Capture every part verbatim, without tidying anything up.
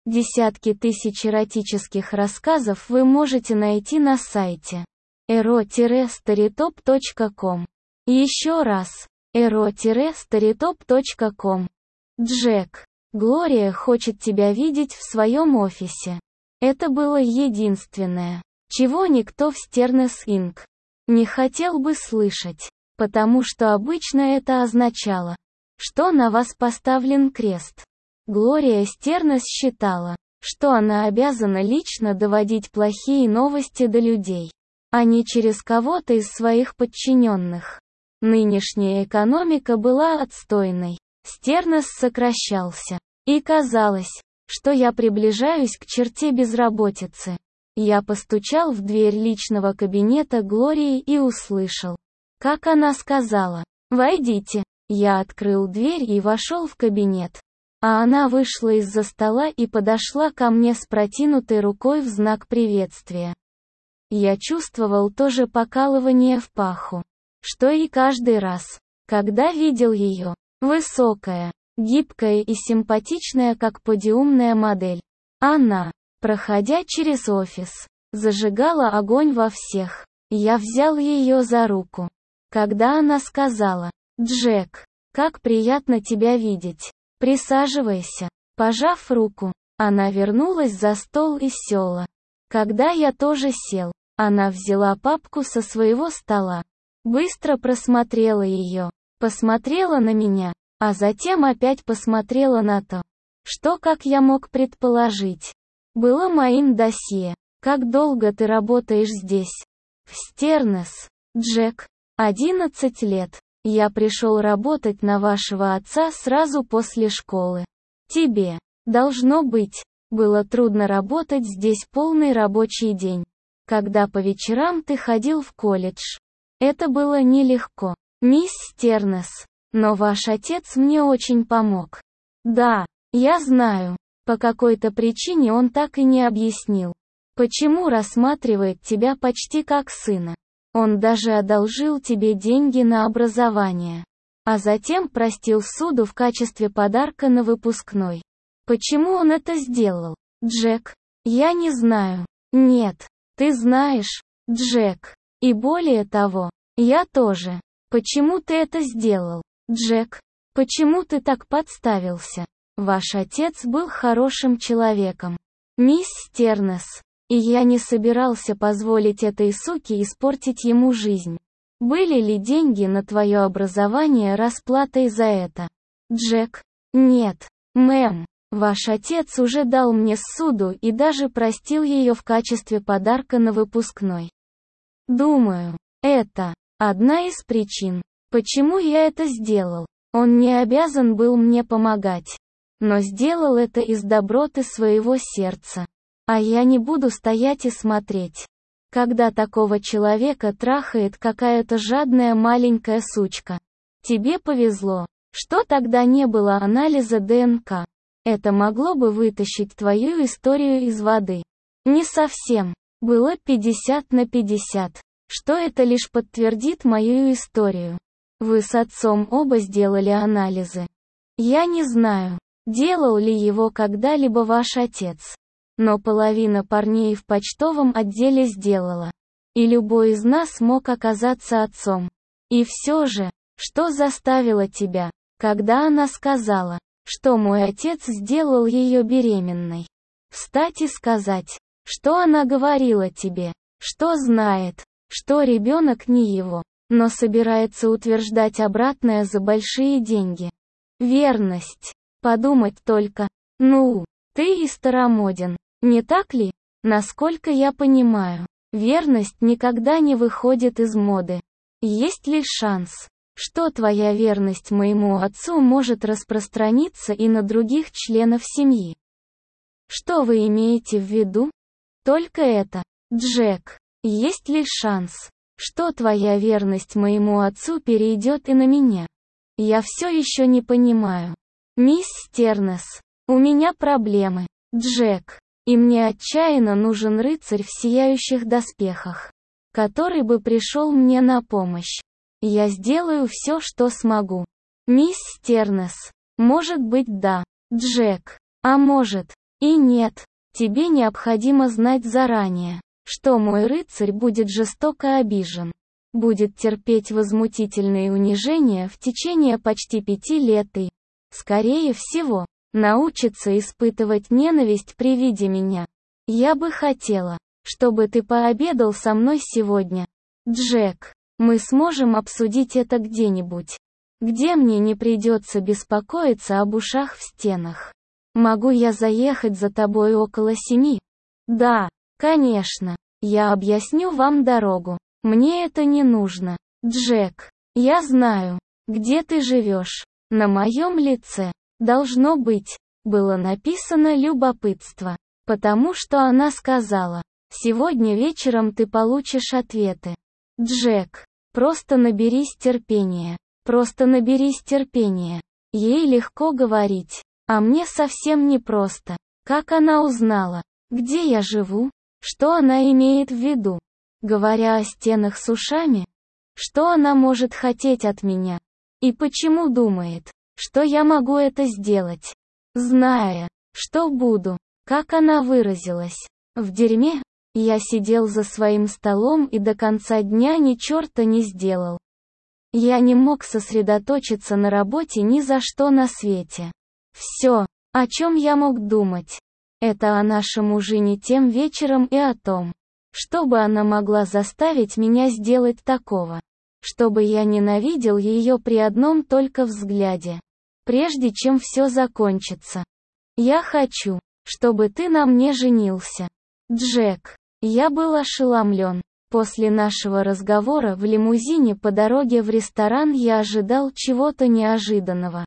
Десятки тысяч эротических рассказов вы можете найти на сайте эро старитоп точка ком. Еще раз. эро старитоп точка ком. Джек. Глория хочет тебя видеть в своем офисе. Это было единственное, чего никто в Стернес инк не хотел бы слышать, потому что обычно это означало, что на вас поставлен крест. Глория Стернес считала, что она обязана лично доводить плохие новости до людей, а не через кого-то из своих подчиненных. Нынешняя экономика была отстойной. Стернес сокращался. И казалось, что я приближаюсь к черте безработицы. Я постучал в дверь личного кабинета Глории и услышал, как она сказала: «Войдите». Я открыл дверь и вошел в кабинет. А она вышла из-за стола и подошла ко мне с протянутой рукой в знак приветствия. Я чувствовал то же покалывание в паху, что и каждый раз, когда видел ее. Высокая, гибкая и симпатичная, как подиумная модель. Она, проходя через офис, зажигала огонь во всех. Я взял ее за руку. Когда она сказала: «Джек, как приятно тебя видеть. Присаживайся». Пожав руку, она вернулась за стол и села. Когда я тоже сел, она взяла папку со своего стола, быстро просмотрела ее, посмотрела на меня, а затем опять посмотрела на то, что, как я мог предположить, было моим досье. «Как долго ты работаешь здесь?» «В Стернес, Джек. одиннадцать лет. Я пришел работать на вашего отца сразу после школы. Тебе, должно быть, было трудно работать здесь полный рабочий день, когда по вечерам ты ходил в колледж. Это было нелегко, мисс Стернес, но ваш отец мне очень помог». «Да, я знаю. По какой-то причине он так и не объяснил, почему рассматривает тебя почти как сына. Он даже одолжил тебе деньги на образование, а затем простил суду в качестве подарка на выпускной. Почему он это сделал, Джек? Я не знаю. Нет, ты знаешь, Джек. И более того, я тоже. Почему ты это сделал, Джек? Почему ты так подставился? Ваш отец был хорошим человеком, мисс Стернес. И я не собирался позволить этой суке испортить ему жизнь. Были ли деньги на твое образование расплатой за это, Джек? Нет, мэм. Ваш отец уже дал мне суду и даже простил ее в качестве подарка на выпускной. Думаю, это одна из причин, почему я это сделал. Он не обязан был мне помогать, но сделал это из доброты своего сердца. А я не буду стоять и смотреть, когда такого человека трахает какая-то жадная маленькая сучка. Тебе повезло, что тогда не было анализа ДНК. Это могло бы вытащить твою историю из воды. Не совсем. Было пятьдесят на пятьдесят, что это лишь подтвердит мою историю. Вы с отцом оба сделали анализы. Я не знаю, делал ли его когда-либо ваш отец. Но половина парней в почтовом отделе сделала. И любой из нас мог оказаться отцом. И все же, что заставило тебя, когда она сказала, что мой отец сделал ее беременной? Встать и сказать, что она говорила тебе, что знает, что ребенок не его, но собирается утверждать обратное за большие деньги. Верность. Подумать только. Ну, ты и старомоден. Не так ли? Насколько я понимаю, верность никогда не выходит из моды. Есть лишь шанс, что твоя верность моему отцу может распространиться и на других членов семьи. Что вы имеете в виду? Только это, Джек. Есть лишь шанс, что твоя верность моему отцу перейдет и на меня. Я все еще не понимаю. Мисс Стернес, у меня проблемы, Джек. И мне отчаянно нужен рыцарь в сияющих доспехах, который бы пришел мне на помощь. Я сделаю все, что смогу. Мисс Стернес. Может быть, да, Джек. А может, И нет, тебе необходимо знать заранее, что мой рыцарь будет жестоко обижен, будет терпеть возмутительные унижения в течение почти пяти лет и, скорее всего, научится испытывать ненависть при виде меня. Я бы хотела, чтобы ты пообедал со мной сегодня, Джек. Мы сможем обсудить это где-нибудь, где мне не придется беспокоиться об ушах в стенах. Могу я заехать за тобой около семи? Да, конечно. Я объясню вам дорогу. Мне это не нужно. Джек, я знаю, где ты живешь. На моем лице, должно быть, было написано любопытство, потому что она сказала, сегодня вечером ты получишь ответы. Джек, просто наберись терпения. Просто наберись терпения. Ей легко говорить, а мне совсем непросто. Как она узнала, где я живу? Что она имеет в виду? Говоря о стенах с ушами? Что она может хотеть от меня? И почему думает, что я могу это сделать? Зная, что буду, как она выразилась, в дерьме, я сидел за своим столом и до конца дня ни черта не сделал. Я не мог сосредоточиться на работе ни за что на свете. Все, о чем я мог думать, это о нашем ужине тем вечером и о том, чтобы она могла заставить меня сделать такого, чтобы я ненавидел ее при одном только взгляде, прежде чем все закончится. Я хочу, чтобы ты на мне женился. Джек, я был ошеломлен. После нашего разговора в лимузине по дороге в ресторан я ожидал чего-то неожиданного.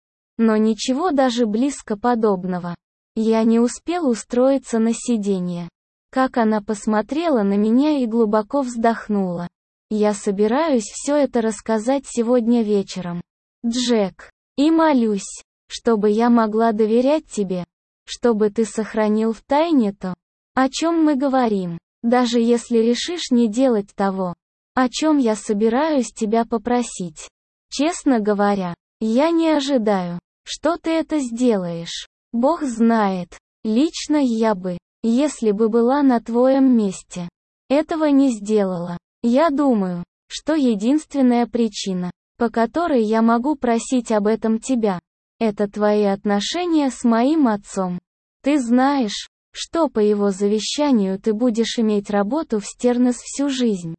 Но ничего даже близко подобного. Я не успел устроиться на сиденье. Как она посмотрела на меня и глубоко вздохнула. Я собираюсь все это рассказать сегодня вечером, Джек, и молюсь, чтобы я могла доверять тебе, чтобы ты сохранил в тайне то, о чем мы говорим. Даже если решишь не делать того, о чем я собираюсь тебя попросить. Честно говоря, я не ожидаю, что ты это сделаешь. Бог знает, лично я бы, если бы была на твоем месте, этого не сделала. Я думаю, что единственная причина, по которой я могу просить об этом тебя, это твои отношения с моим отцом. Ты знаешь, что по его завещанию ты будешь иметь работу в Стернес всю жизнь.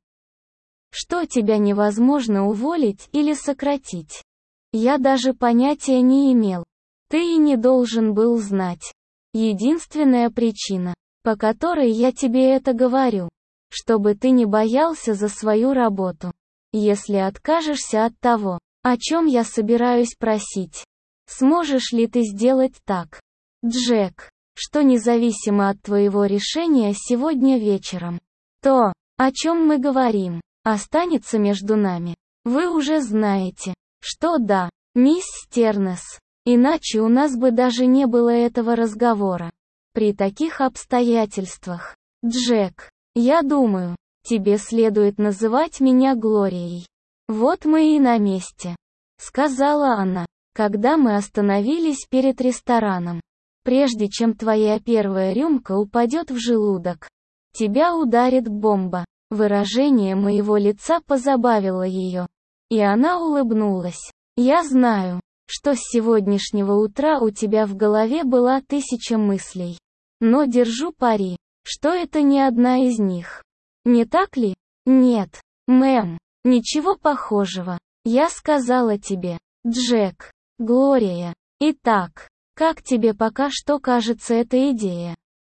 Что тебя невозможно уволить или сократить. Я даже понятия не имел. Ты и не должен был знать. Единственная причина, по которой я тебе это говорю, чтобы ты не боялся за свою работу. Если откажешься от того, о чем я собираюсь просить, сможешь ли ты сделать так, Джек? Что независимо от твоего решения сегодня вечером, то, о чем мы говорим, останется между нами. Вы уже знаете, что да, мисс Стернес, иначе у нас бы даже не было этого разговора. При таких обстоятельствах, Джек, я думаю, тебе следует называть меня Глорией. Вот мы и на месте, сказала она, когда мы остановились перед рестораном. Прежде чем твоя первая рюмка упадет в желудок, тебя ударит бомба. Выражение моего лица позабавило ее. И она улыбнулась. Я знаю, что с сегодняшнего утра у тебя в голове была тысяча мыслей. Но держу пари, что это не одна из них. Не так ли? Нет, мэм, ничего похожего. Я сказала тебе, Джек, Глория. Итак, как тебе пока что кажется эта идея?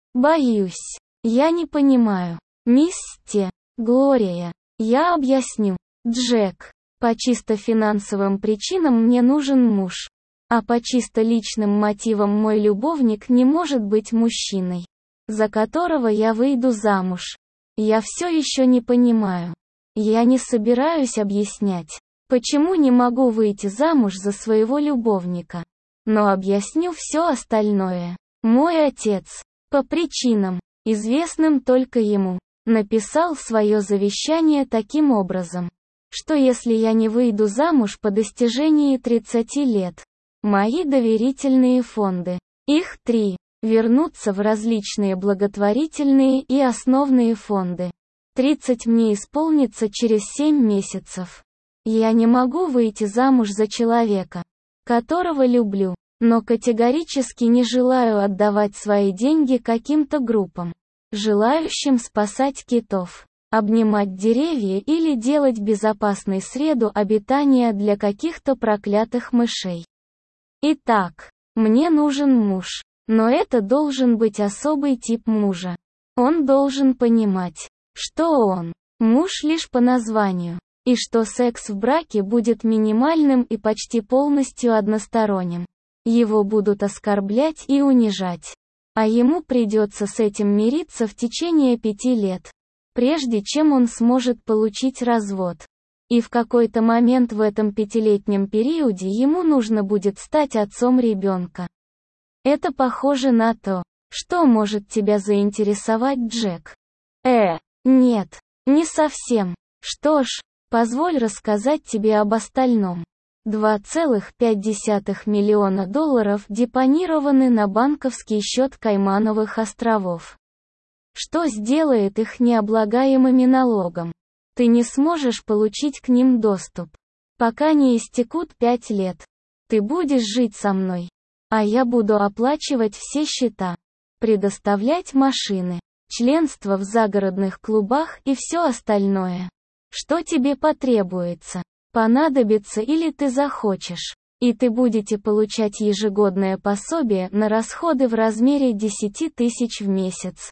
Боюсь, я не понимаю. Мисс Те, Глория, я объясню. Джек, по чисто финансовым причинам мне нужен муж. А по чисто личным мотивам мой любовник не может быть мужчиной, за которого я выйду замуж. Я все еще не понимаю. Я не собираюсь объяснять, почему не могу выйти замуж за своего любовника. Но объясню все остальное. Мой отец, по причинам, известным только ему, написал свое завещание таким образом, что если я не выйду замуж по достижении тридцати лет, мои доверительные фонды, их три, вернуться в различные благотворительные и основные фонды. тридцать мне исполнится через семь месяцев. Я не могу выйти замуж за человека, которого люблю, но категорически не желаю отдавать свои деньги каким-то группам, желающим спасать китов, обнимать деревья или делать безопасной среду обитания для каких-то проклятых мышей. Итак, мне нужен муж, но это должен быть особый тип мужа. Он должен понимать, что он муж лишь по названию, и что секс в браке будет минимальным и почти полностью односторонним. Его будут оскорблять и унижать. А ему придется с этим мириться в течение пяти лет, прежде чем он сможет получить развод. И в какой-то момент в этом пятилетнем периоде ему нужно будет стать отцом ребенка. Это похоже на то, что может тебя заинтересовать, Джек. Э, нет, не совсем. Что ж, позволь рассказать тебе об остальном. два целых пять десятых миллиона долларов депонированы на банковский счет Каймановых островов. Что сделает их необлагаемыми налогом? Ты не сможешь получить к ним доступ, пока не истекут пять лет. Ты будешь жить со мной, а я буду оплачивать все счета, предоставлять машины, членство в загородных клубах и все остальное. Что тебе потребуется, понадобится или ты захочешь, и ты будете получать ежегодное пособие на расходы в размере десять тысяч в месяц.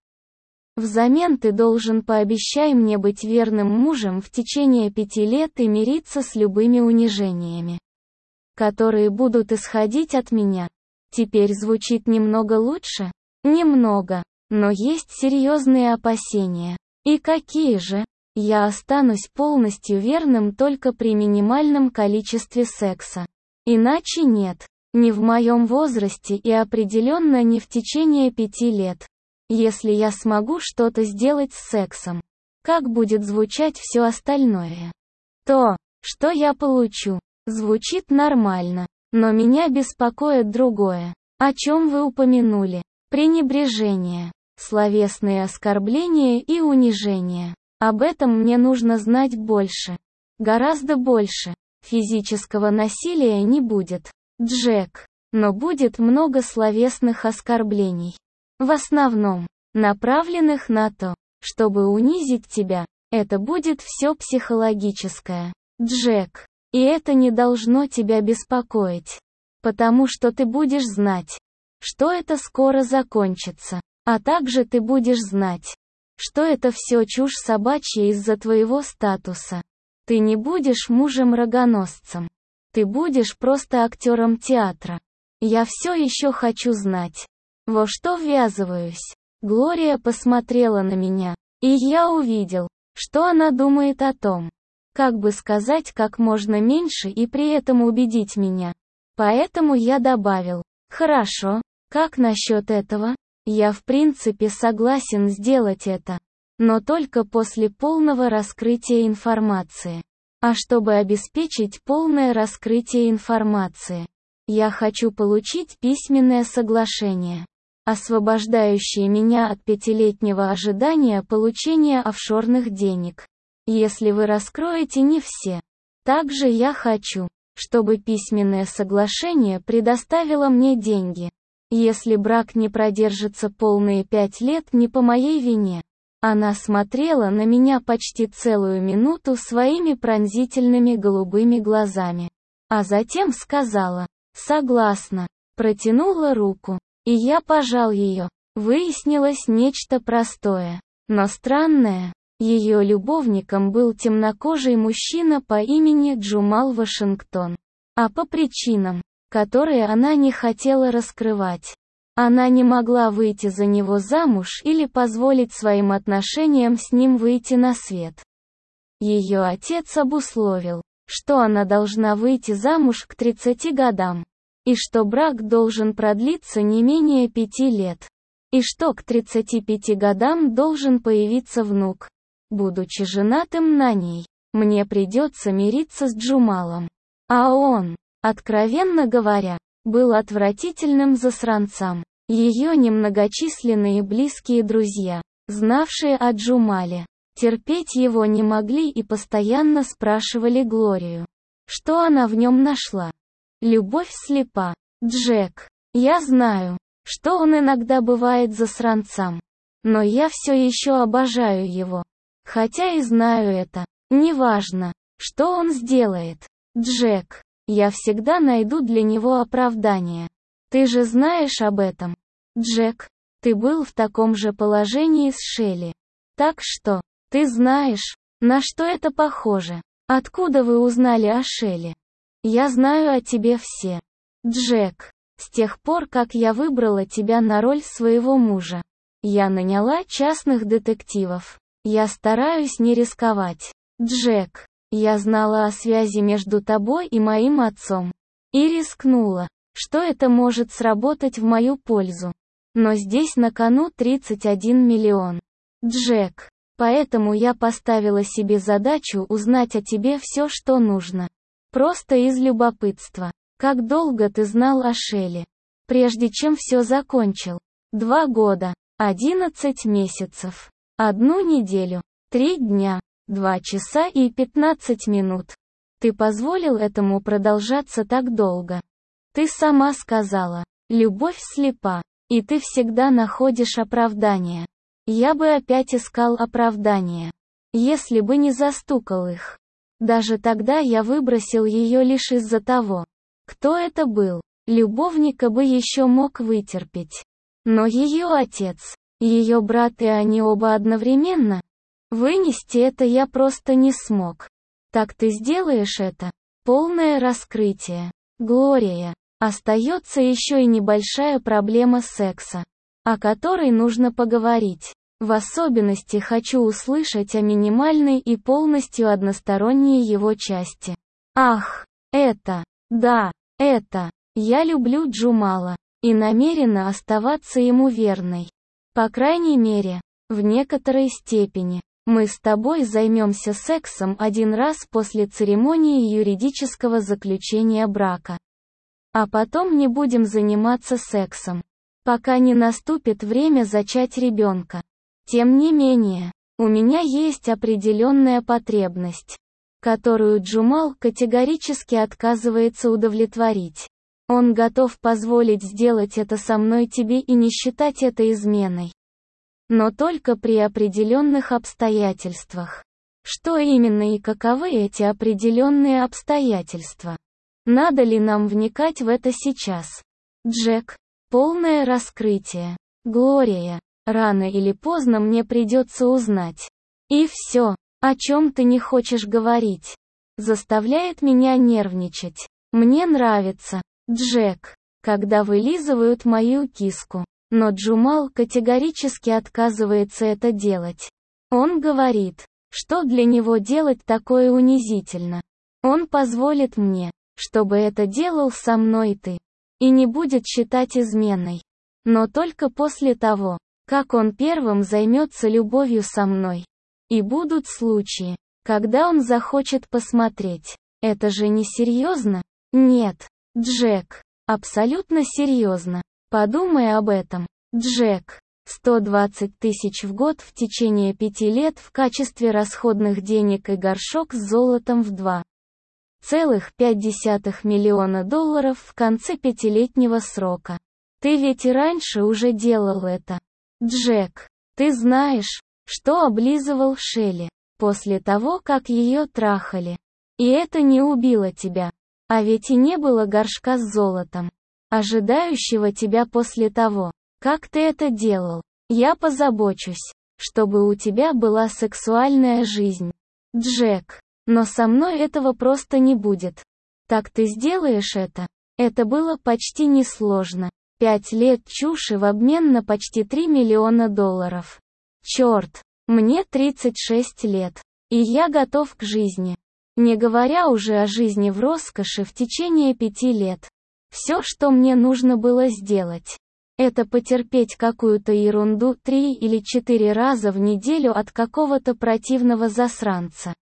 Взамен ты должен пообещай мне быть верным мужем в течение пяти лет и мириться с любыми унижениями, которые будут исходить от меня. Теперь звучит немного лучше? Немного, но есть серьезные опасения. И какие же? Я останусь полностью верным только при минимальном количестве секса. Иначе нет. Не в моем возрасте и определенно не в течение пяти лет. Если я смогу что-то сделать с сексом, как будет звучать все остальное? То, что я получу, звучит нормально, но меня беспокоит другое. О чем вы упомянули? Пренебрежение, словесные оскорбления и унижения. Об этом мне нужно знать больше. Гораздо больше. Физического насилия не будет, Джек, но будет много словесных оскорблений. В основном, направленных на то, чтобы унизить тебя. Это будет все психологическое, Джек. И это не должно тебя беспокоить. Потому что ты будешь знать, что это скоро закончится. А также ты будешь знать, что это все чушь собачья из-за твоего статуса. Ты не будешь мужем-рогоносцем. Ты будешь просто актером театра. Я все еще хочу знать, во что ввязываюсь. Глория посмотрела на меня, и я увидел, что она думает о том, как бы сказать как можно меньше и при этом убедить меня. Поэтому я добавил: «Хорошо, как насчет этого? Я в принципе согласен сделать это. Но только после полного раскрытия информации. А чтобы обеспечить полное раскрытие информации, я хочу получить письменное соглашение, освобождающее меня от пятилетнего ожидания получения офшорных денег. Если вы раскроете не все. Также я хочу, чтобы письменное соглашение предоставило мне деньги. Если брак не продержится полные пять лет не по моей вине». Она смотрела на меня почти целую минуту своими пронзительными голубыми глазами. А затем сказала: «Согласна». Протянула руку, и я пожал ее. Выяснилось нечто простое, но странное. Ее любовником был темнокожий мужчина по имени Джумал Вашингтон. А по причинам, которые она не хотела раскрывать, она не могла выйти за него замуж или позволить своим отношениям с ним выйти на свет. Ее отец обусловил, что она должна выйти замуж к тридцати годам, и что брак должен продлиться не менее пяти лет, и что к тридцати пяти годам должен появиться внук. Будучи женатым на ней, мне придется мириться с Джумалом. А он, откровенно говоря, был отвратительным засранцем. Ее немногочисленные близкие друзья, знавшие о Джумале, терпеть его не могли и постоянно спрашивали Глорию, что она в нем нашла. Любовь слепа. Джек, я знаю, что он иногда бывает засранцем, но я все еще обожаю его. Хотя и знаю это. Неважно, что он сделает. Джек, я всегда найду для него оправдание. Ты же знаешь об этом. Джек, ты был в таком же положении с Шелли. Так что, ты знаешь, на что это похоже. Откуда вы узнали о Шелли? Я знаю о тебе все. Джек, с тех пор, как я выбрала тебя на роль своего мужа, я наняла частных детективов. Я стараюсь не рисковать. Джек, я знала о связи между тобой и моим отцом. И рискнула, что это может сработать в мою пользу. Но здесь на кону тридцать один миллион. Джек, поэтому я поставила себе задачу узнать о тебе все, что нужно. Просто из любопытства. Как долго ты знал о Шелли? Прежде чем все закончил. Два года, одиннадцать месяцев, одну неделю, три дня, два часа и пятнадцать минут. Ты позволил этому продолжаться так долго. Ты сама сказала, любовь слепа, и ты всегда находишь оправдания. Я бы опять искал оправдания, если бы не застукал их. Даже тогда я выбросил ее лишь из-за того, кто это был. Любовника бы еще мог вытерпеть. Но ее отец, ее брат и они оба одновременно, вынести это я просто не смог. Так ты сделаешь это? Полное раскрытие. Глория. Остается еще и небольшая проблема секса, о которой нужно поговорить. В особенности хочу услышать о минимальной и полностью односторонней его части. Ах, это, да, это. Я люблю Джумала и намерена оставаться ему верной. По крайней мере, в некоторой степени. Мы с тобой займемся сексом один раз после церемонии юридического заключения брака. А потом не будем заниматься сексом, пока не наступит время зачать ребенка. Тем не менее, у меня есть определенная потребность, которую Джумал категорически отказывается удовлетворить. Он готов позволить сделать это со мной тебе и не считать это изменой. Но только при определенных обстоятельствах. Что именно и каковы эти определенные обстоятельства? Надо ли нам вникать в это сейчас? Джек, полное раскрытие. Глория, рано или поздно мне придется узнать. И все, о чем ты не хочешь говорить, заставляет меня нервничать. Мне нравится, Джек, когда вылизывают мою киску. Но Джумал категорически отказывается это делать. Он говорит, что для него делать такое унизительно. Он позволит мне, чтобы это делал со мной ты. И не будет считать изменой. Но только после того, как он первым займется любовью со мной. И будут случаи, когда он захочет посмотреть. Это же не серьезно? Нет, Джек, абсолютно серьезно. Подумай об этом, Джек. сто двадцать тысяч в год в течение пяти лет в качестве расходных денег и горшок с золотом в два целых пять десятых миллиона долларов в конце пятилетнего срока. Ты ведь и раньше уже делал это. Джек, ты знаешь, что облизывал Шелли после того, как ее трахали. И это не убило тебя. А ведь и не было горшка с золотом, ожидающего тебя после того, как ты это делал. Я позабочусь, чтобы у тебя была сексуальная жизнь, Джек. Но со мной этого просто не будет. Так ты сделаешь это? Это было почти несложно. Пять лет чуши в обмен на почти три миллиона долларов. Черт, мне тридцать шесть лет. И я готов к жизни. Не говоря уже о жизни в роскоши в течение пяти лет. Все, что мне нужно было сделать, это потерпеть какую-то ерунду три или четыре раза в неделю от какого-то противного засранца.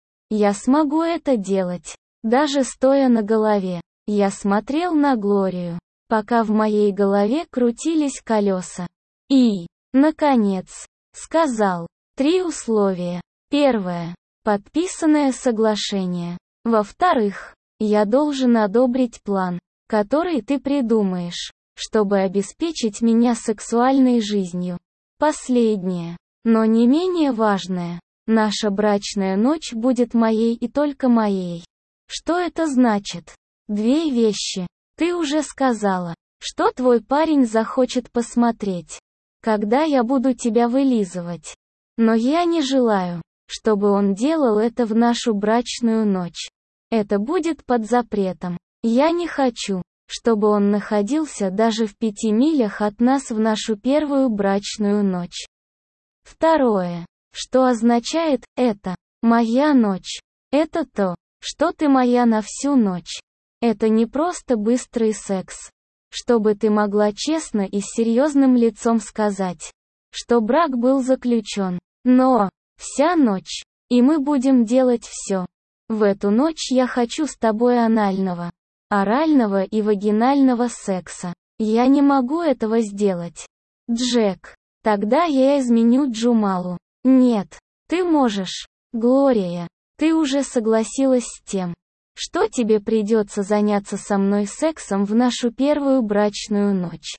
Я смогу это делать, даже стоя на голове. Я смотрел на Глорию. пока в моей голове крутились колеса. И, наконец, сказал. Три условия. Первое. Подписанное соглашение. Во-вторых, я должен одобрить план, который ты придумаешь, чтобы обеспечить меня сексуальной жизнью. Последнее, но не менее важное. Наша брачная ночь будет моей и только моей. Что это значит? Две вещи. Ты уже сказала, что твой парень захочет посмотреть, когда я буду тебя вылизывать. Но я не желаю, чтобы он делал это в нашу брачную ночь. Это будет под запретом. Я не хочу, чтобы он находился даже в пяти милях от нас в нашу первую брачную ночь. Второе. Что означает это? Моя ночь. Это то, что ты моя на всю ночь. Это не просто быстрый секс. Чтобы ты могла честно и с серьезным лицом сказать, что брак был заключен. Но, вся ночь, и мы будем делать все. В эту ночь я хочу с тобой анального, орального и вагинального секса. Я не могу этого сделать. Джек. Тогда я изменю Джумалу. Нет. Ты можешь. Глория. Ты уже согласилась с тем, что тебе придется заняться со мной сексом в нашу первую брачную ночь.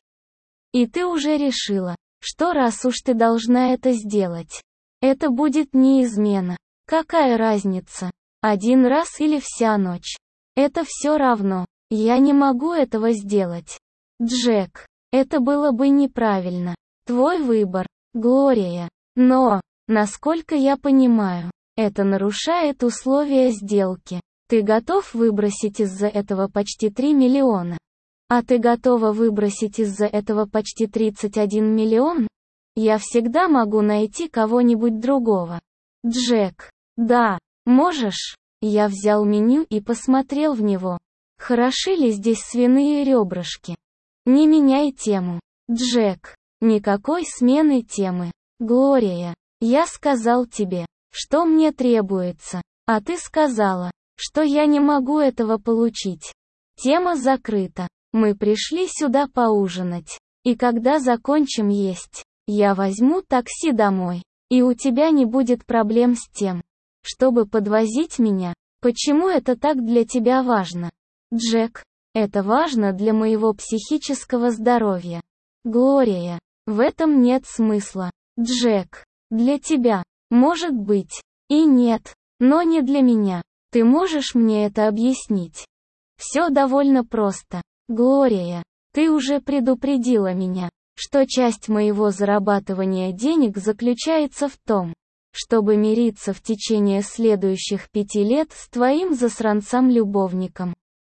И ты уже решила, что раз уж ты должна это сделать, это будет не измена. Какая разница? Один раз или вся ночь? Это все равно. Я не могу этого сделать. Джек. Это было бы неправильно. Твой выбор, Глория. Но, насколько я понимаю, это нарушает условия сделки. Ты готов выбросить из-за этого почти три миллиона? А ты готова выбросить из-за этого почти тридцать один миллион? Я всегда могу найти кого-нибудь другого. Джек. Да, можешь? Я взял меню и посмотрел в него. Хороши ли здесь свиные ребрышки? Не меняй тему. Джек. Никакой смены темы. Глория. Я сказал тебе, что мне требуется, а ты сказала, что я не могу этого получить. Тема закрыта. Мы пришли сюда поужинать. И когда закончим есть, я возьму такси домой. И у тебя не будет проблем с тем, чтобы подвозить меня. Почему это так для тебя важно? Джек. Это важно для моего психического здоровья. Глория. В этом нет смысла. Джек. Для тебя. Может быть. И нет. Но не для меня. Ты можешь мне это объяснить? Все довольно просто. Глория. Ты уже предупредила меня, что часть моего зарабатывания денег заключается в том, чтобы мириться в течение следующих пяти лет с твоим засранцем-любовником.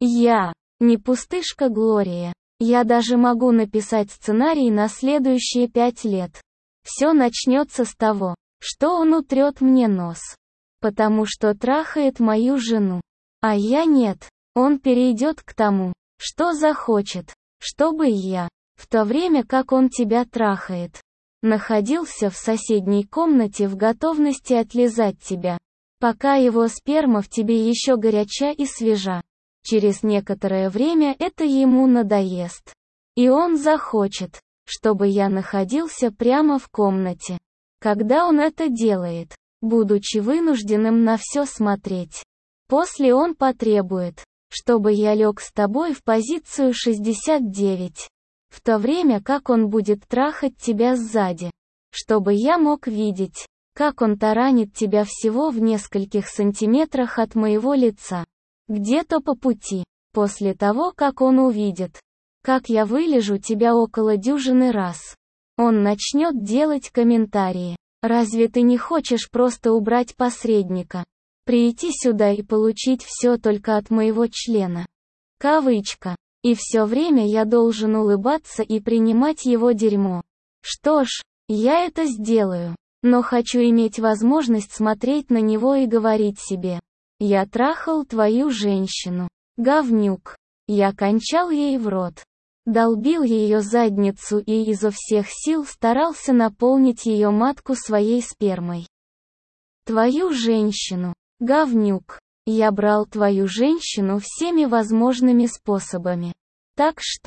Я не пустышка, Глория. Я даже могу написать сценарий на следующие пять лет. Все начнется с того, что он утрет мне нос. Потому что трахает мою жену. А я нет. Он перейдет к тому, что захочет, чтобы я, в то время как он тебя трахает, находился в соседней комнате в готовности отлизать тебя, пока его сперма в тебе еще горяча и свежа. Через некоторое время это ему надоест. И он захочет, чтобы я находился прямо в комнате, когда он это делает, будучи вынужденным на все смотреть. После он потребует, чтобы я лег с тобой в позицию шестьдесят девять, в то время как он будет трахать тебя сзади, чтобы я мог видеть, как он таранит тебя всего в нескольких сантиметрах от моего лица. Где-то по пути, после того, как он увидит, как я вылежу тебя около дюжины раз, он начнет делать комментарии. Разве ты не хочешь просто убрать посредника? Прийти сюда и получить все только от моего члена. Кавычка. И все время я должен улыбаться и принимать его дерьмо. Что ж, я это сделаю. Но хочу иметь возможность смотреть на него и говорить себе: я трахал твою женщину. Говнюк. Я кончал ей в рот. Долбил ее задницу и изо всех сил старался наполнить ее матку своей спермой. Твою женщину. Говнюк. Я брал твою женщину всеми возможными способами. Так что,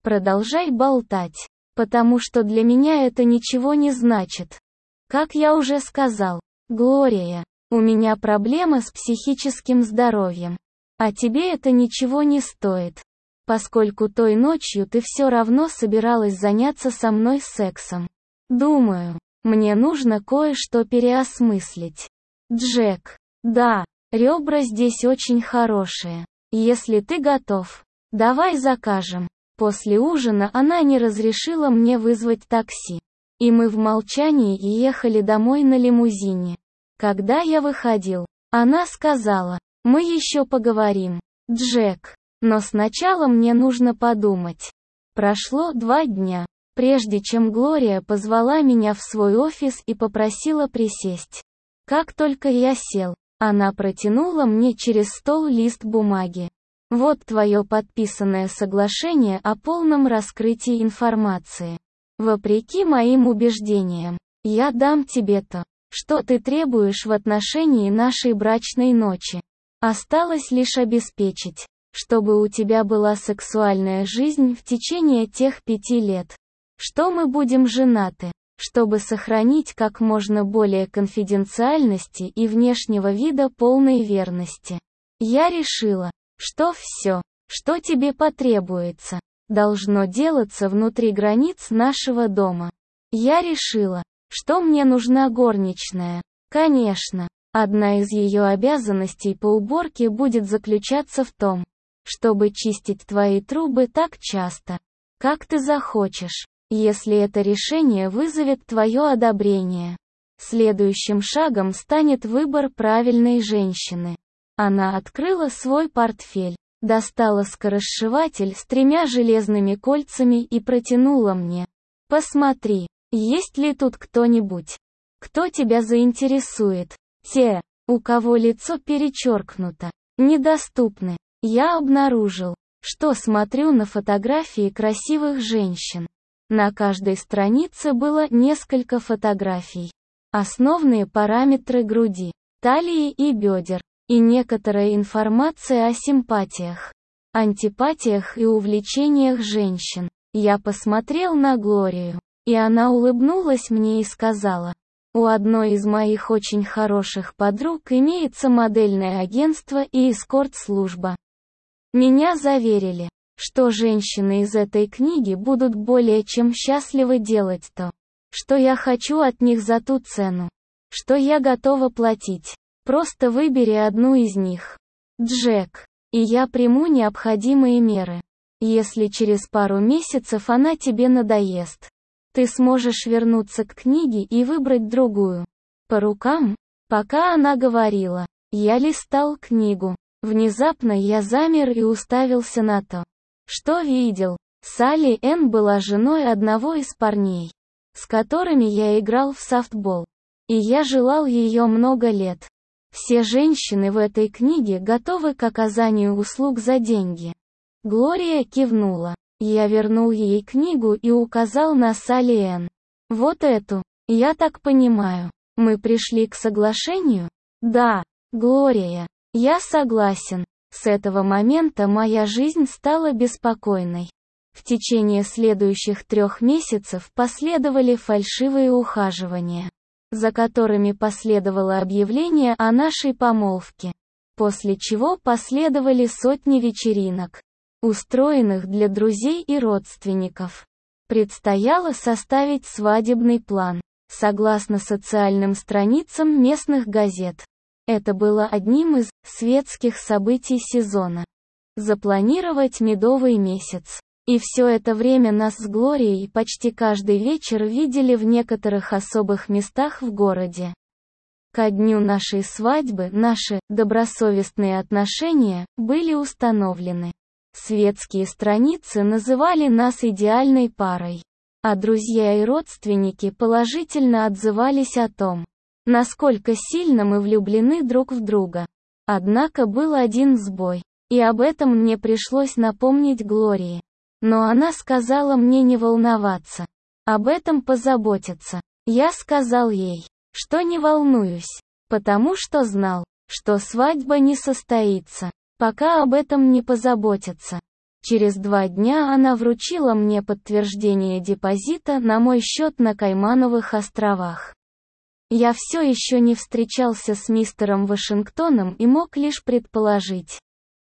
Продолжай болтать. Потому что для меня это ничего не значит. Как я уже сказал, Глория, у меня проблема с психическим здоровьем. А тебе это ничего не стоит. Поскольку той ночью ты все равно собиралась заняться со мной сексом. Думаю, мне нужно кое-что переосмыслить. Джек. Да, ребра здесь очень хорошие. Если ты готов, давай закажем. После ужина она не разрешила мне вызвать такси. И мы в молчании ехали домой на лимузине. Когда я выходил, она сказала, мы еще поговорим, Джек. Но сначала мне нужно подумать. Прошло два дня, прежде чем Глория позвала меня в свой офис и попросила присесть. Как только я сел, она протянула мне через стол лист бумаги. Вот твое подписанное соглашение о полном раскрытии информации. Вопреки моим убеждениям, я дам тебе то, что ты требуешь в отношении нашей брачной ночи. Осталось лишь обеспечить, чтобы у тебя была сексуальная жизнь в течение тех пяти лет, что мы будем женаты, чтобы сохранить как можно более конфиденциальности и внешнего вида полной верности. Я решила, что все, что тебе потребуется, должно делаться внутри границ нашего дома. Я решила, что мне нужна горничная. Конечно, одна из ее обязанностей по уборке будет заключаться в том, чтобы чистить твои трубы так часто, как ты захочешь, если это решение вызовет твое одобрение. Следующим шагом станет выбор правильной женщины. Она открыла свой портфель, достала скоросшиватель с тремя железными кольцами и протянула мне. Посмотри, есть ли тут кто-нибудь, кто тебя заинтересует. Те, у кого лицо перечеркнуто, недоступны. Я обнаружил, что смотрю на фотографии красивых женщин. На каждой странице было несколько фотографий. Основные параметры груди, талии и бедер. И некоторая информация о симпатиях, антипатиях и увлечениях женщин. Я посмотрел на Глорию, и она улыбнулась мне и сказала, у одной из моих очень хороших подруг имеется модельное агентство и эскорт-служба. Меня заверили, что женщины из этой книги будут более чем счастливы делать то, что я хочу от них за ту цену, что я готова платить. Просто выбери одну из них, Джек, и я приму необходимые меры. Если через пару месяцев она тебе надоест, ты сможешь вернуться к книге и выбрать другую. По рукам? Пока она говорила, я листал книгу. Внезапно я замер и уставился на то, что видел. Салли Энн была женой одного из парней, с которыми я играл в софтбол. И я желал ее много лет. Все женщины в этой книге готовы к оказанию услуг за деньги. Глория кивнула. Я вернул ей книгу и указал на Салли Энн. Вот эту. Я так понимаю, мы пришли к соглашению? Да, Глория. Я согласен. С этого момента моя жизнь стала беспокойной. В течение следующих трех месяцев последовали фальшивые ухаживания, за которыми последовало объявление о нашей помолвке, после чего последовали сотни вечеринок, устроенных для друзей и родственников. Предстояло составить свадебный план, согласно социальным страницам местных газет. Это было одним из светских событий сезона. Запланировать медовый месяц. И все это время нас с Глорией почти каждый вечер видели в некоторых особых местах в городе. Ко дню нашей свадьбы наши добросовестные отношения были установлены. Светские страницы называли нас идеальной парой, а друзья и родственники положительно отзывались о том, насколько сильно мы влюблены друг в друга. Однако был один сбой, и об этом мне пришлось напомнить Глории. Но она сказала мне не волноваться. Об этом позаботиться. Я сказал ей, что не волнуюсь, потому что знал, что свадьба не состоится, пока об этом не позаботятся. Через два дня она вручила мне подтверждение депозита на мой счет на Каймановых островах. Я все еще не встречался с мистером Вашингтоном и мог лишь предположить,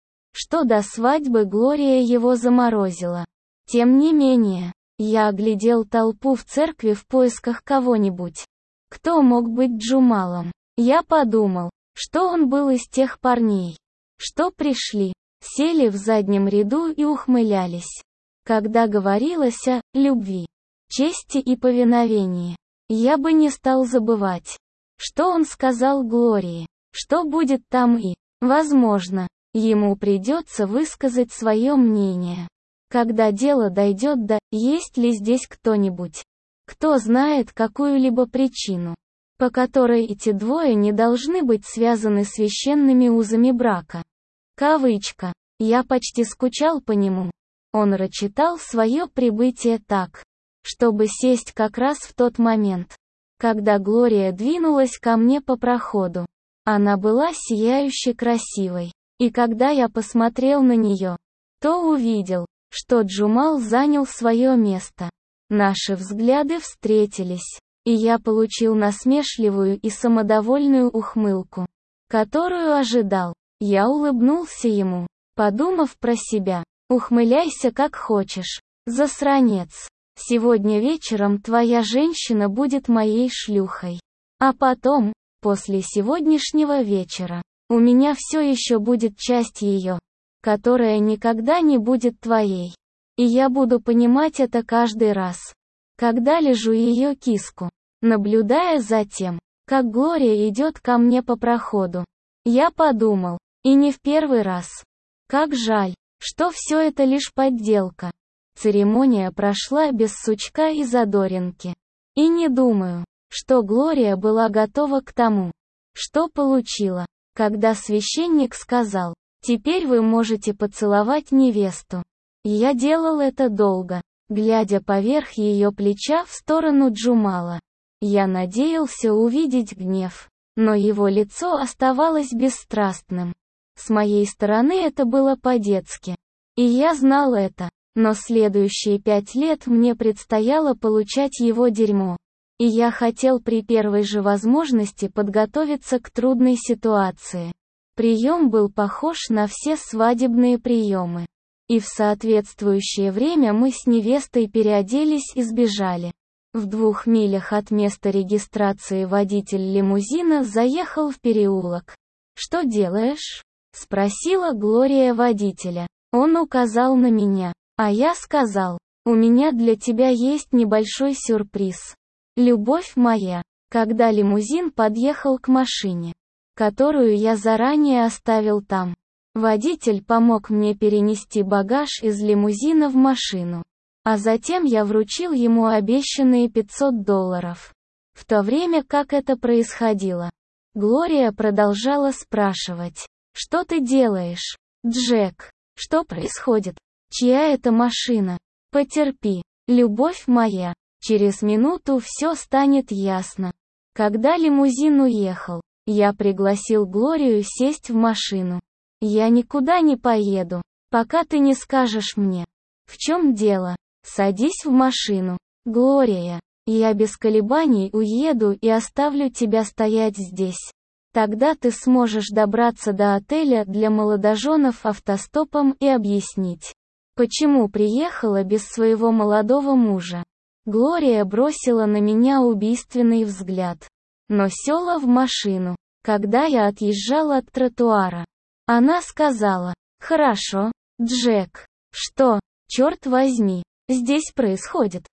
что до свадьбы Глория его заморозила. Тем не менее, я оглядел толпу в церкви в поисках кого-нибудь, кто мог быть Джумалом. Я подумал, что он был из тех парней, что пришли, сели в заднем ряду и ухмылялись, когда говорилось о любви, чести и повиновении. Я бы не стал забывать, что он сказал Глории, что будет там и, возможно, ему придется высказать свое мнение, когда дело дойдет до «есть ли здесь кто-нибудь, кто знает какую-либо причину, по которой эти двое не должны быть связаны священными узами брака». Кавычка. Я почти скучал по нему. Он рачитал свое прибытие так, чтобы сесть как раз в тот момент, когда Глория двинулась ко мне по проходу. Она была сияюще красивой, и когда я посмотрел на нее, то увидел, что Джумал занял свое место. Наши взгляды встретились, и я получил насмешливую и самодовольную ухмылку, которую ожидал. Я улыбнулся ему, подумав про себя: ухмыляйся как хочешь, засранец. Сегодня вечером твоя женщина будет моей шлюхой. А потом, после сегодняшнего вечера, у меня все еще будет часть ее, которая никогда не будет твоей. И я буду понимать это каждый раз, когда лижу ее киску, наблюдая за тем, как Глория идет ко мне по проходу. Я подумал, и не в первый раз, как жаль, что все это лишь подделка. Церемония прошла без сучка и задоринки. И не думаю, что Глория была готова к тому, что получила, когда священник сказал: «Теперь вы можете поцеловать невесту». Я делал это долго, глядя поверх ее плеча в сторону Джумала. Я надеялся увидеть гнев, но его лицо оставалось бесстрастным. С моей стороны это было по-детски. И я знал это, но следующие пять лет мне предстояло получать его дерьмо. И я хотел при первой же возможности подготовиться к трудной ситуации. Прием был похож на все свадебные приемы. И в соответствующее время мы с невестой переоделись и сбежали. В двух милях от места регистрации водитель лимузина заехал в переулок. «Что делаешь?» — спросила Глория водителя. Он указал на меня, а я сказал: «У меня для тебя есть небольшой сюрприз. Любовь моя». Когда лимузин подъехал к машине, которую я заранее оставил там, водитель помог мне перенести багаж из лимузина в машину. А затем я вручил ему обещанные пятьсот долларов. В то время как это происходило, Глория продолжала спрашивать: «Что ты делаешь, Джек? Что происходит? Чья это машина? Потерпи, любовь моя, через минуту все станет ясно». Когда лимузин уехал, я пригласил Глорию сесть в машину. «Я никуда не поеду, пока ты не скажешь мне, в чем дело. Садись в машину, Глория. Я без колебаний уеду и оставлю тебя стоять здесь. Тогда ты сможешь добраться до отеля для молодоженов автостопом и объяснить, почему приехала без своего молодого мужа». Глория бросила на меня убийственный взгляд, но села в машину, когда я отъезжал от тротуара. Она сказала: «Хорошо, Джек. Что, черт возьми, здесь происходит?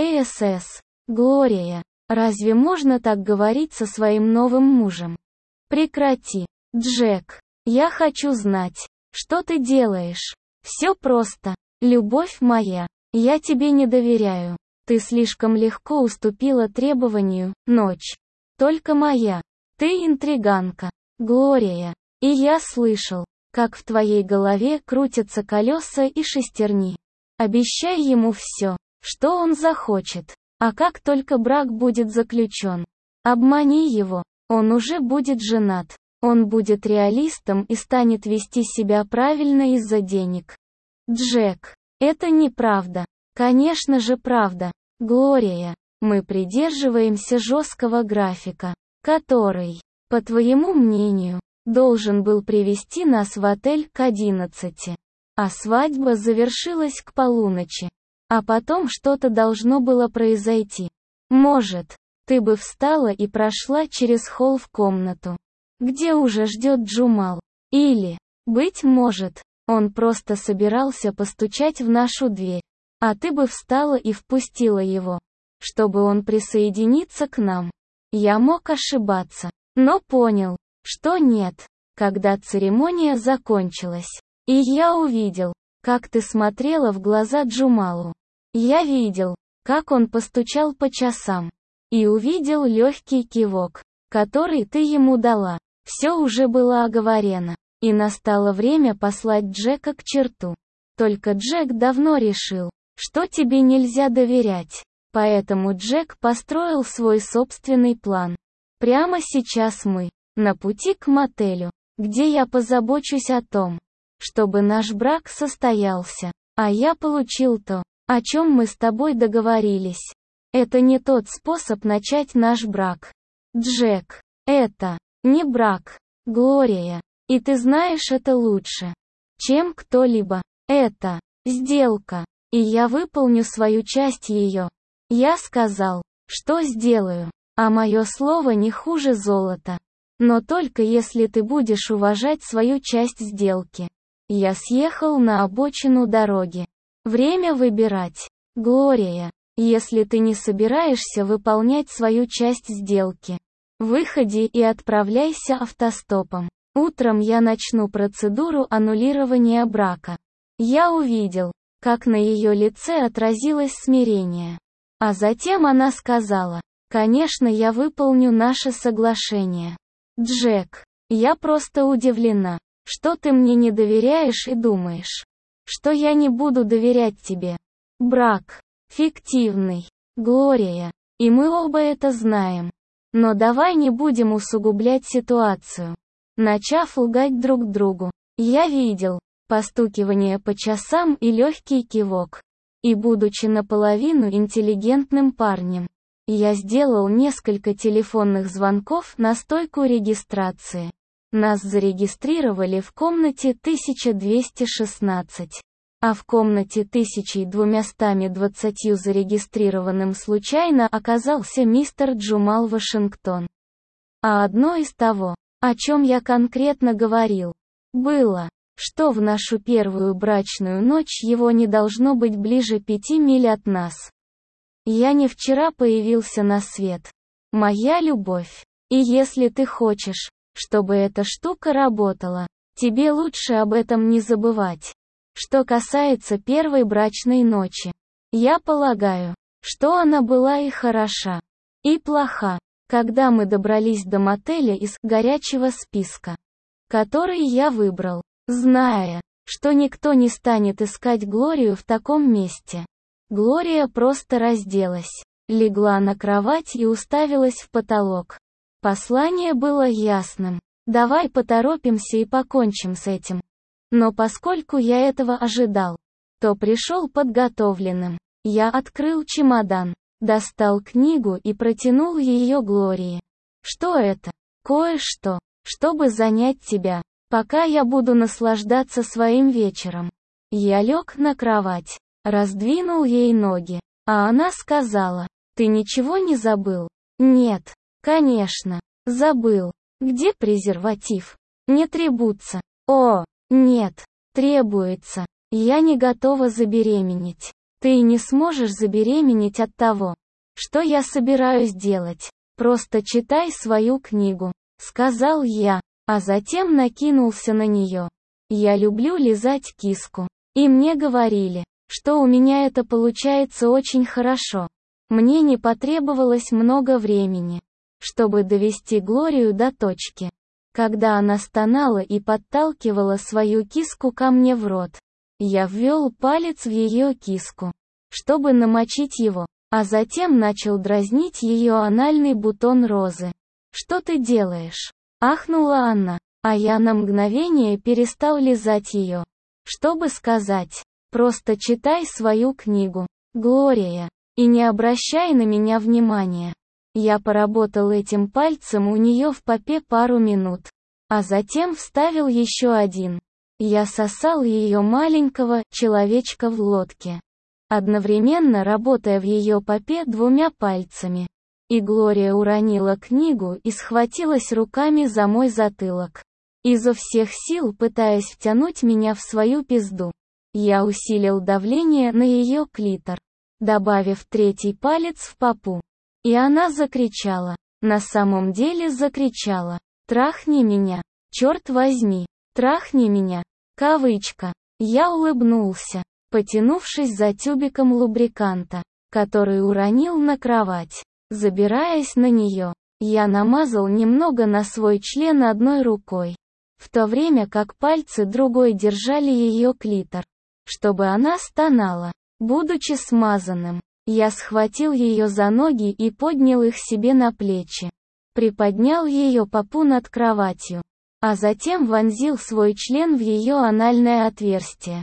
ТСС. Глория, разве можно так говорить со своим новым мужем? Прекрати, Джек. Я хочу знать, что ты делаешь. Все просто. Любовь моя, я тебе не доверяю. Ты слишком легко уступила требованию, ночь. Только моя. Ты интриганка, Глория. И я слышал, как в твоей голове крутятся колеса и шестерни. Обещай ему все, что он захочет. А как только брак будет заключен, обмани его. Он уже будет женат. Он будет реалистом и станет вести себя правильно из-за денег. Джек, это неправда. Конечно же правда. Глория, мы придерживаемся жесткого графика, который, по твоему мнению, должен был привести нас в отель к одиннадцати. А свадьба завершилась к полуночи. А потом что-то должно было произойти. Может, ты бы встала и прошла через холл в комнату, где уже ждет Джумал. Или, быть может, он просто собирался постучать в нашу дверь, а ты бы встала и впустила его, чтобы он присоединиться к нам. Я мог ошибаться, но понял, что нет, когда церемония закончилась. И я увидел, как ты смотрела в глаза Джумалу. Я видел, как он постучал по часам. И увидел легкий кивок, который ты ему дала. Все уже было оговорено. И настало время послать Джека к черту. Только Джек давно решил, что тебе нельзя доверять. Поэтому Джек построил свой собственный план. Прямо сейчас мы, на пути к мотелю, где я позабочусь о том, чтобы наш брак состоялся. А я получил то, о чем мы с тобой договорились. Это не тот способ начать наш брак. Джек, это не брак, Глория. И ты знаешь это лучше, чем кто-либо. Это сделка. И я выполню свою часть ее. Я сказал, что сделаю, а мое слово не хуже золота. Но только если ты будешь уважать свою часть сделки. Я съехал на обочину дороги. Время выбирать. Глория, если ты не собираешься выполнять свою часть сделки, выходи и отправляйся автостопом. Утром я начну процедуру аннулирования брака. Я увидел, как на ее лице отразилось смирение. А затем она сказала, конечно, я выполню наше соглашение. Джек, я просто удивлена, что ты мне не доверяешь и думаешь, что я не буду доверять тебе. Брак фиктивный, Глория, и мы оба это знаем. Но давай не будем усугублять ситуацию. Начав лгать друг другу, я видел постукивание по часам и легкий кивок. И будучи наполовину интеллигентным парнем, я сделал несколько телефонных звонков на стойку регистрации. Нас зарегистрировали в комнате тысяча двести шестнадцать. А в комнате тысяча двести двадцать зарегистрированным случайно оказался мистер Джумал Вашингтон. А одно из того, о чем я конкретно говорил, было, что в нашу первую брачную ночь его не должно быть ближе пяти миль от нас. Я не вчера появился на свет. Моя любовь. И если ты хочешь, чтобы эта штука работала, тебе лучше об этом не забывать. Что касается первой брачной ночи, я полагаю, что она была и хороша, и плоха. Когда мы добрались до мотеля из горячего списка, который я выбрал, зная, что никто не станет искать Глорию в таком месте. Глория просто разделась, легла на кровать и уставилась в потолок. Послание было ясным. Давай поторопимся и покончим с этим. Но поскольку я этого ожидал, то пришел подготовленным. Я открыл чемодан, достал книгу и протянул ее Глории. Что это? Кое-что, чтобы занять тебя, пока я буду наслаждаться своим вечером. Я лег на кровать, раздвинул ей ноги, а она сказала, ты ничего не забыл? Нет, конечно, забыл. Где презерватив? Не требуется. О, нет, требуется. Я не готова забеременеть. Ты и не сможешь забеременеть от того, что я собираюсь делать. Просто читай свою книгу, сказал я, а затем накинулся на нее. Я люблю лизать киску. И мне говорили, что у меня это получается очень хорошо. Мне не потребовалось много времени, чтобы довести Глорию до точки, когда она стонала и подталкивала свою киску ко мне в рот. Я ввел палец в ее киску, чтобы намочить его, а затем начал дразнить ее анальный бутон розы. «Что ты делаешь?» — ахнула она, а я на мгновение перестал лизать ее, чтобы сказать, Просто читай свою книгу, Глория, и не обращай на меня внимания. Я поработал этим пальцем у нее в попе пару минут, а затем вставил еще один. Я сосал ее маленького человечка в лодке, одновременно работая в ее попе двумя пальцами. И Глория уронила книгу и схватилась руками за мой затылок, изо всех сил пытаясь втянуть меня в свою пизду. Я усилил давление на ее клитор, добавив третий палец в попу. И она закричала. На самом деле закричала. «Трахни меня! Черт возьми! Трахни меня!» Кавычка. Я улыбнулся, потянувшись за тюбиком лубриканта, который уронил на кровать. Забираясь на нее, я намазал немного на свой член одной рукой, в то время как пальцы другой держали ее клитор, чтобы она стонала. Будучи смазанным, я схватил ее за ноги и поднял их себе на плечи. Приподнял ее попу над кроватью, а затем вонзил свой член в ее анальное отверстие.